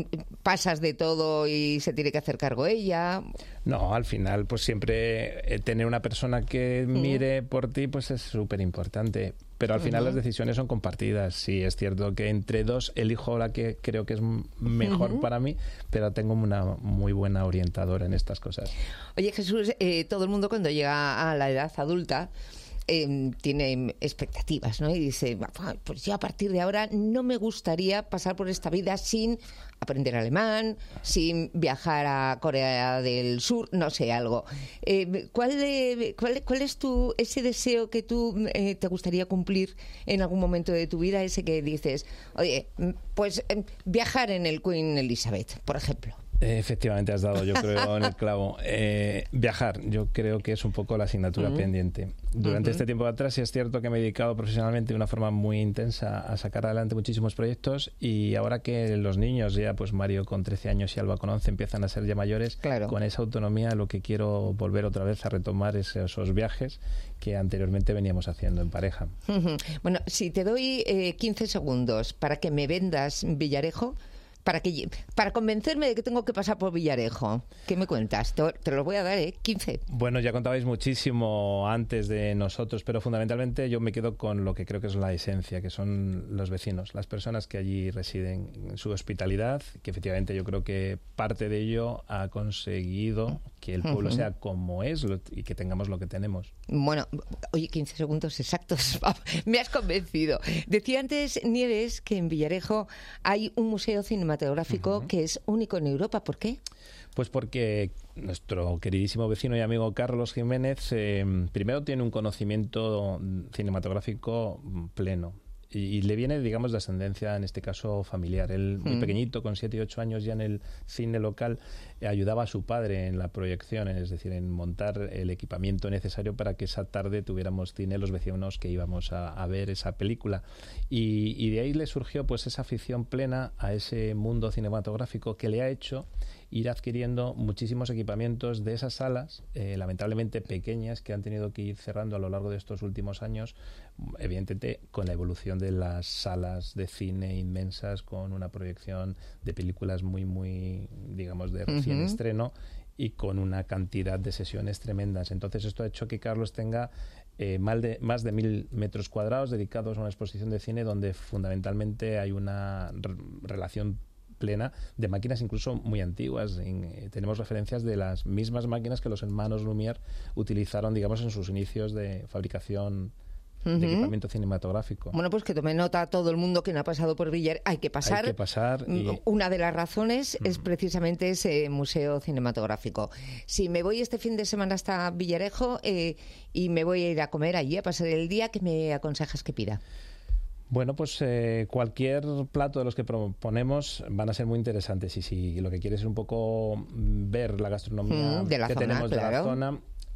pasas de todo y se tiene que hacer cargo ella. No, al final, pues siempre tener una persona que mire uh-huh. por ti, pues es súper importante. Pero al final uh-huh. las decisiones son compartidas. Sí, es cierto que entre dos elijo la que creo que es mejor uh-huh. para mí, pero tengo una muy buena orientadora en estas cosas. Oye, Jesús, eh, todo el mundo cuando llega a la edad adulta Eh, tiene expectativas, ¿no? Y dice, pues yo a partir de ahora no me gustaría pasar por esta vida sin aprender alemán, sin viajar a Corea del Sur, no sé, algo. Eh, ¿cuál, de, cuál, ¿Cuál es tu ese deseo que tú eh, te gustaría cumplir en algún momento de tu vida? Ese que dices, oye, pues eh, viajar en el Queen Elizabeth, por ejemplo. Efectivamente, has dado, yo creo, en el clavo. Eh, viajar, yo creo que es un poco la asignatura uh-huh. pendiente. Durante uh-huh. este tiempo atrás, sí es cierto que me he dedicado profesionalmente de una forma muy intensa a sacar adelante muchísimos proyectos, y ahora que los niños ya, pues Mario con trece años y Alba con once, empiezan a ser ya mayores, claro. con esa autonomía lo que quiero volver otra vez a retomar es esos viajes que anteriormente veníamos haciendo en pareja. Uh-huh. Bueno, si te doy eh, quince segundos para que me vendas Villarejo, Para que para convencerme de que tengo que pasar por Villarejo. ¿Qué me cuentas? Te, te lo voy a dar, ¿eh? quince. Bueno, ya contabais muchísimo antes de nosotros, pero fundamentalmente yo me quedo con lo que creo que es la esencia, que son los vecinos, las personas que allí residen, su hospitalidad, que efectivamente yo creo que parte de ello ha conseguido que el pueblo uh-huh. sea como es y que tengamos lo que tenemos. Bueno, oye, quince segundos exactos. Me has convencido. Decía antes, Nieves, que en Villarejo hay un museo cinematográfico uh-huh. que es único en Europa. ¿Por qué? Pues porque nuestro queridísimo vecino y amigo Carlos Jiménez eh, primero tiene un conocimiento cinematográfico pleno. Y le viene, digamos, de ascendencia, en este caso, familiar. Él, muy mm. pequeñito, con siete y ocho años, ya en el cine local, eh, ayudaba a su padre en la proyección, es decir, en montar el equipamiento necesario para que esa tarde tuviéramos cine los vecinos que íbamos a, a ver esa película. Y, y de ahí le surgió pues esa afición plena a ese mundo cinematográfico que le ha hecho ir adquiriendo muchísimos equipamientos de esas salas, eh, lamentablemente pequeñas, que han tenido que ir cerrando a lo largo de estos últimos años, evidentemente con la evolución de las salas de cine inmensas, con una proyección de películas muy, muy, digamos, de recién uh-huh. estreno, y con una cantidad de sesiones tremendas. Entonces esto ha hecho que Carlos tenga eh, más de, más de mil metros cuadrados dedicados a una exposición de cine donde fundamentalmente hay una r- relación plena de máquinas incluso muy antiguas. En, eh, tenemos referencias de las mismas máquinas que los hermanos Lumière utilizaron, digamos, en sus inicios de fabricación uh-huh. de equipamiento cinematográfico. Bueno, pues que tome nota todo el mundo que no ha pasado por Villarejo. Hay que pasar. Hay que pasar y... Una de las razones uh-huh. es precisamente ese museo cinematográfico. Si me voy este fin de semana hasta Villarejo eh, y me voy a ir a comer allí, a pasar el día, ¿qué me aconsejas que pida? Bueno, pues eh, cualquier plato de los que proponemos van a ser muy interesantes, y si lo que quieres es un poco ver la gastronomía mm, de la que zona, tenemos claro. de la zona,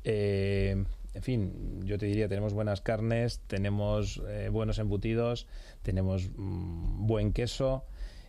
eh, en fin, yo te diría, tenemos buenas carnes, tenemos eh, buenos embutidos, tenemos mm, buen queso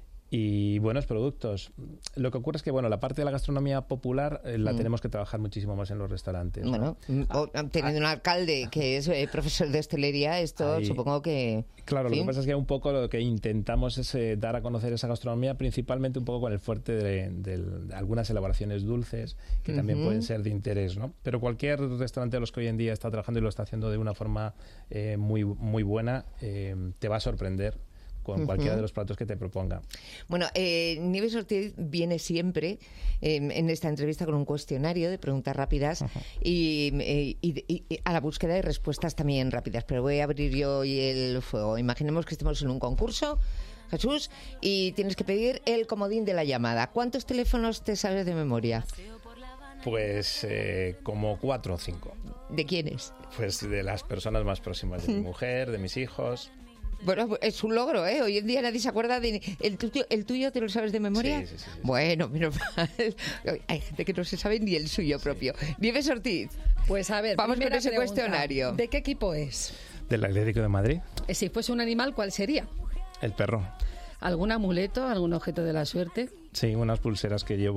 y buenos productos. Lo que ocurre es que, bueno, la parte de la gastronomía popular eh, la mm. tenemos que trabajar muchísimo más en los restaurantes. Bueno, ¿no? o, teniendo ah, un alcalde que es eh, profesor de hostelería, esto ahí, supongo que... Claro, ¿sí? Lo que pasa es que un poco lo que intentamos es eh, dar a conocer esa gastronomía, principalmente un poco con el fuerte de, de, de algunas elaboraciones dulces, que uh-huh. también pueden ser de interés, ¿no? Pero cualquier restaurante de los que hoy en día está trabajando y lo está haciendo de una forma eh, muy, muy buena, eh, te va a sorprender con cualquiera uh-huh. de los platos que te proponga. Bueno, eh, Nieves Ortiz viene siempre eh, en esta entrevista con un cuestionario de preguntas rápidas uh-huh. y, y, y, y a la búsqueda de respuestas también rápidas. Pero voy a abrir yo hoy el fuego. Imaginemos que estemos en un concurso, Jesús, y tienes que pedir el comodín de la llamada. ¿Cuántos teléfonos te sabes de memoria? Pues eh, como cuatro o cinco. ¿De quiénes? Pues de las personas más próximas, de mi mujer, de mis hijos. Bueno, es un logro, ¿eh? Hoy en día nadie se acuerda de... ¿El tuyo, el tuyo te lo sabes de memoria? Sí, sí, sí, sí. Bueno, menos mal. Hay gente que no se sabe ni el suyo propio. Sí. Nieves Ortiz. Pues a ver, vamos con ese pregunta. cuestionario. ¿De qué equipo es? Del Atlético de Madrid. Si fuese un animal, ¿cuál sería? El perro. ¿Algún amuleto, algún objeto de la suerte? Sí, unas pulseras que llevo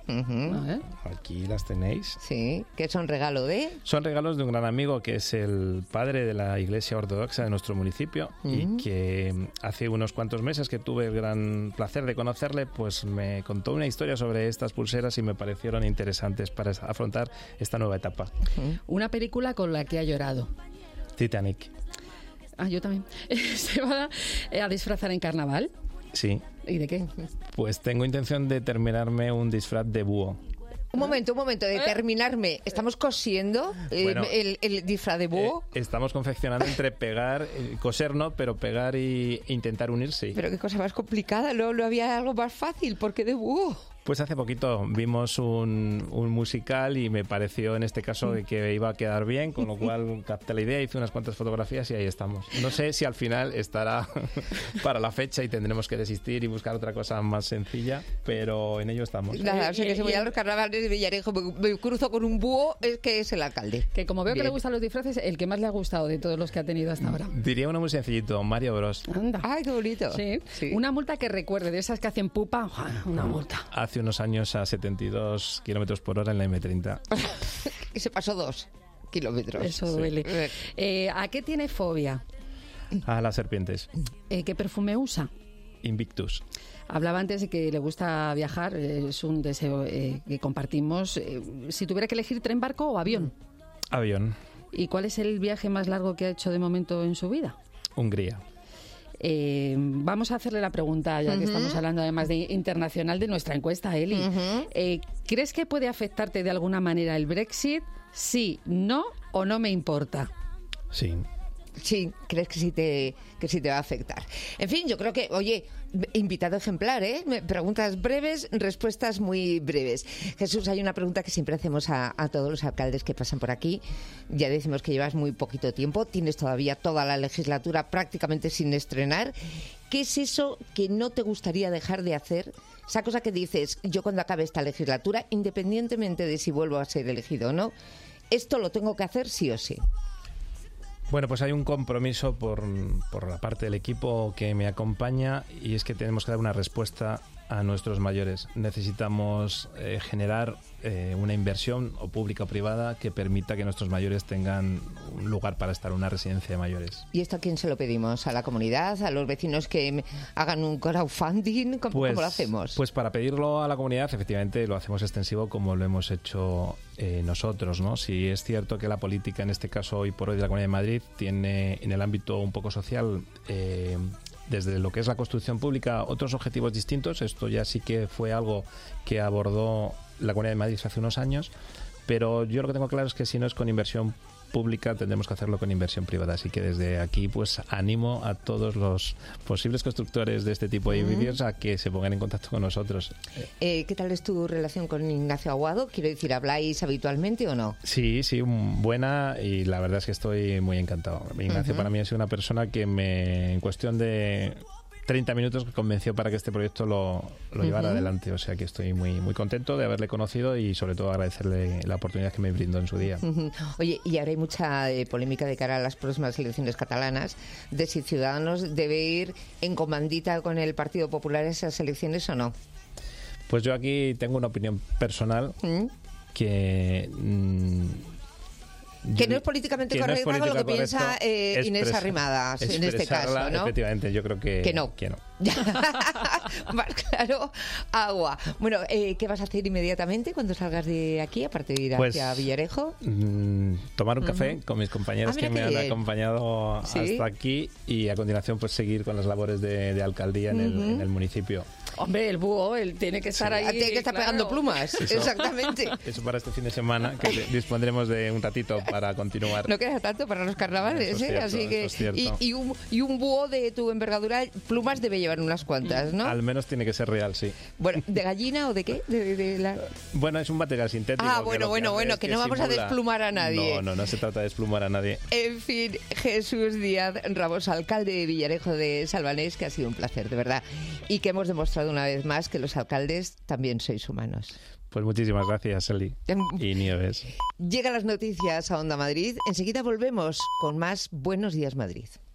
Uh-huh. Aquí las tenéis. Sí, que son regalo de... Son regalos de un gran amigo que es el padre de la Iglesia Ortodoxa de nuestro municipio uh-huh. y que hace unos cuantos meses que tuve el gran placer de conocerle, pues me contó una historia sobre estas pulseras y me parecieron interesantes para afrontar esta nueva etapa. Uh-huh. Una película con la que ha llorado. Titanic. Ah, yo también. ¿Se va a disfrazar en carnaval? Sí. ¿Y de qué? Pues tengo intención de terminarme un disfraz de búho. Un momento, un momento, de terminarme. ¿Estamos cosiendo eh, bueno, el, el disfraz de búho? Eh, estamos confeccionando entre pegar, eh, coser no, pero pegar y e intentar unirse. Pero qué cosa más complicada, no, no había algo más fácil, ¿por qué de búho? Pues hace poquito vimos un, un musical y me pareció en este caso que iba a quedar bien, con lo cual capté la idea, hice unas cuantas fotografías y ahí estamos. No sé si al final estará para la fecha y tendremos que desistir y buscar otra cosa más sencilla, pero en ello estamos. Nada, o sea que si voy a los carnavales de Villarejo, me, me cruzo con un búho, es que es el alcalde. Que como veo Bien. que le gustan los disfraces, el que más le ha gustado de todos los que ha tenido hasta ahora. Diría uno muy sencillito, Mario Bros. Anda. Ay, qué bonito. Sí. sí. Una multa que recuerde, de esas que hacen pupa, una multa. Hace unos años a setenta y dos kilómetros por hora en la eme treinta. Y se pasó dos kilómetros. Eso duele. Sí. Eh, ¿A qué tiene fobia? A las serpientes. Eh, ¿Qué perfume usa? Invictus. Hablaba antes de que le gusta viajar, es un deseo eh, que compartimos. Eh, si tuviera que elegir tren, barco o avión. Avión. ¿Y cuál es el viaje más largo que ha hecho de momento en su vida? Hungría. Eh, vamos a hacerle la pregunta, ya uh-huh. que estamos hablando además de internacional, de nuestra encuesta, Eli. Uh-huh. Eh, ¿Crees que puede afectarte de alguna manera el Brexit? Sí, no o no me importa. Sí. Sí, crees que sí te que sí te va a afectar. En fin, yo creo que, oye, invitado ejemplar, ¿eh? Preguntas breves, respuestas muy breves. Jesús, hay una pregunta que siempre hacemos a, a todos los alcaldes que pasan por aquí. Ya decimos que llevas muy poquito tiempo, tienes todavía toda la legislatura prácticamente sin estrenar. ¿Qué es eso que no te gustaría dejar de hacer? Esa cosa que dices, yo cuando acabe esta legislatura, independientemente de si vuelvo a ser elegido o no, esto lo tengo que hacer sí o sí. Bueno, pues hay un compromiso por, por la parte del equipo que me acompaña y es que tenemos que dar una respuesta a nuestros mayores. Necesitamos eh, generar eh, una inversión o pública o privada que permita que nuestros mayores tengan un lugar para estar, una residencia de mayores. ¿Y esto a quién se lo pedimos? ¿A la comunidad? ¿A los vecinos que hagan un crowdfunding? ¿Cómo, pues, ¿cómo lo hacemos? Pues para pedirlo a la comunidad, efectivamente, lo hacemos extensivo como lo hemos hecho eh, nosotros, ¿no? Si es cierto que la política, en este caso hoy por hoy de la Comunidad de Madrid, tiene en el ámbito un poco social... Eh, desde lo que es la construcción pública, otros objetivos distintos. Esto ya sí que fue algo que abordó la Comunidad de Madrid hace unos años, pero yo lo que tengo claro es que si no es con inversión pública, tendremos que hacerlo con inversión privada. Así que desde aquí pues animo a todos los posibles constructores de este tipo de edificios a que se pongan en contacto con nosotros. Eh, ¿Qué tal es tu relación con Ignacio Aguado? Quiero decir, ¿habláis habitualmente o no? Sí, sí, buena, y la verdad es que estoy muy encantado. Ignacio uh-huh. para mí ha sido una persona que me, en cuestión de treinta minutos, convenció para que este proyecto lo, lo llevara uh-huh. adelante. O sea que estoy muy muy contento de haberle conocido y sobre todo agradecerle la oportunidad que me brindó en su día. Uh-huh. Oye, y ahora hay mucha eh, polémica de cara a las próximas elecciones catalanas de si Ciudadanos debe ir en comandita con el Partido Popular a esas elecciones o no. Pues yo aquí tengo una opinión personal uh-huh. que... Mmm, Que no es políticamente que correcto no es lo que piensa eh, Inés Arrimadas en este caso, ¿no? Efectivamente, yo creo que, que no. Que no. Más claro, agua. Bueno, eh, ¿qué vas a hacer inmediatamente cuando salgas de aquí, aparte de ir pues, hacia Villarejo? Mmm, tomar un café uh-huh. con mis compañeros ah, que me han bien. acompañado ¿Sí? hasta aquí y a continuación pues seguir con las labores de, de alcaldía en, uh-huh. el, en el municipio. Hombre, el búho, él tiene que estar sí. ahí. Tiene que estar claro. pegando plumas, eso, exactamente. Eso para este fin de semana, que dispondremos de un ratito para continuar. No queda tanto para los carnavales, eso ¿eh? Cierto, Así que es cierto. Y, y, un, y un búho de tu envergadura, plumas debe llevar unas cuantas, ¿no? Al menos tiene que ser real, sí. Bueno, ¿de gallina o de qué? De, de, de la... Bueno, es un material sintético. Ah, bueno, bueno, bueno, que, que no vamos simula... a desplumar a nadie. No, no, no se trata de desplumar a nadie. En fin, Jesús Díaz Rabosa, alcalde de Villarejo de Salvanés, que ha sido un placer, de verdad. Y que hemos demostrado una vez más que los alcaldes también sois humanos. Pues muchísimas gracias, Eli. Y Nieves. Llegan las noticias a Onda Madrid. Enseguida volvemos con más Buenos Días Madrid.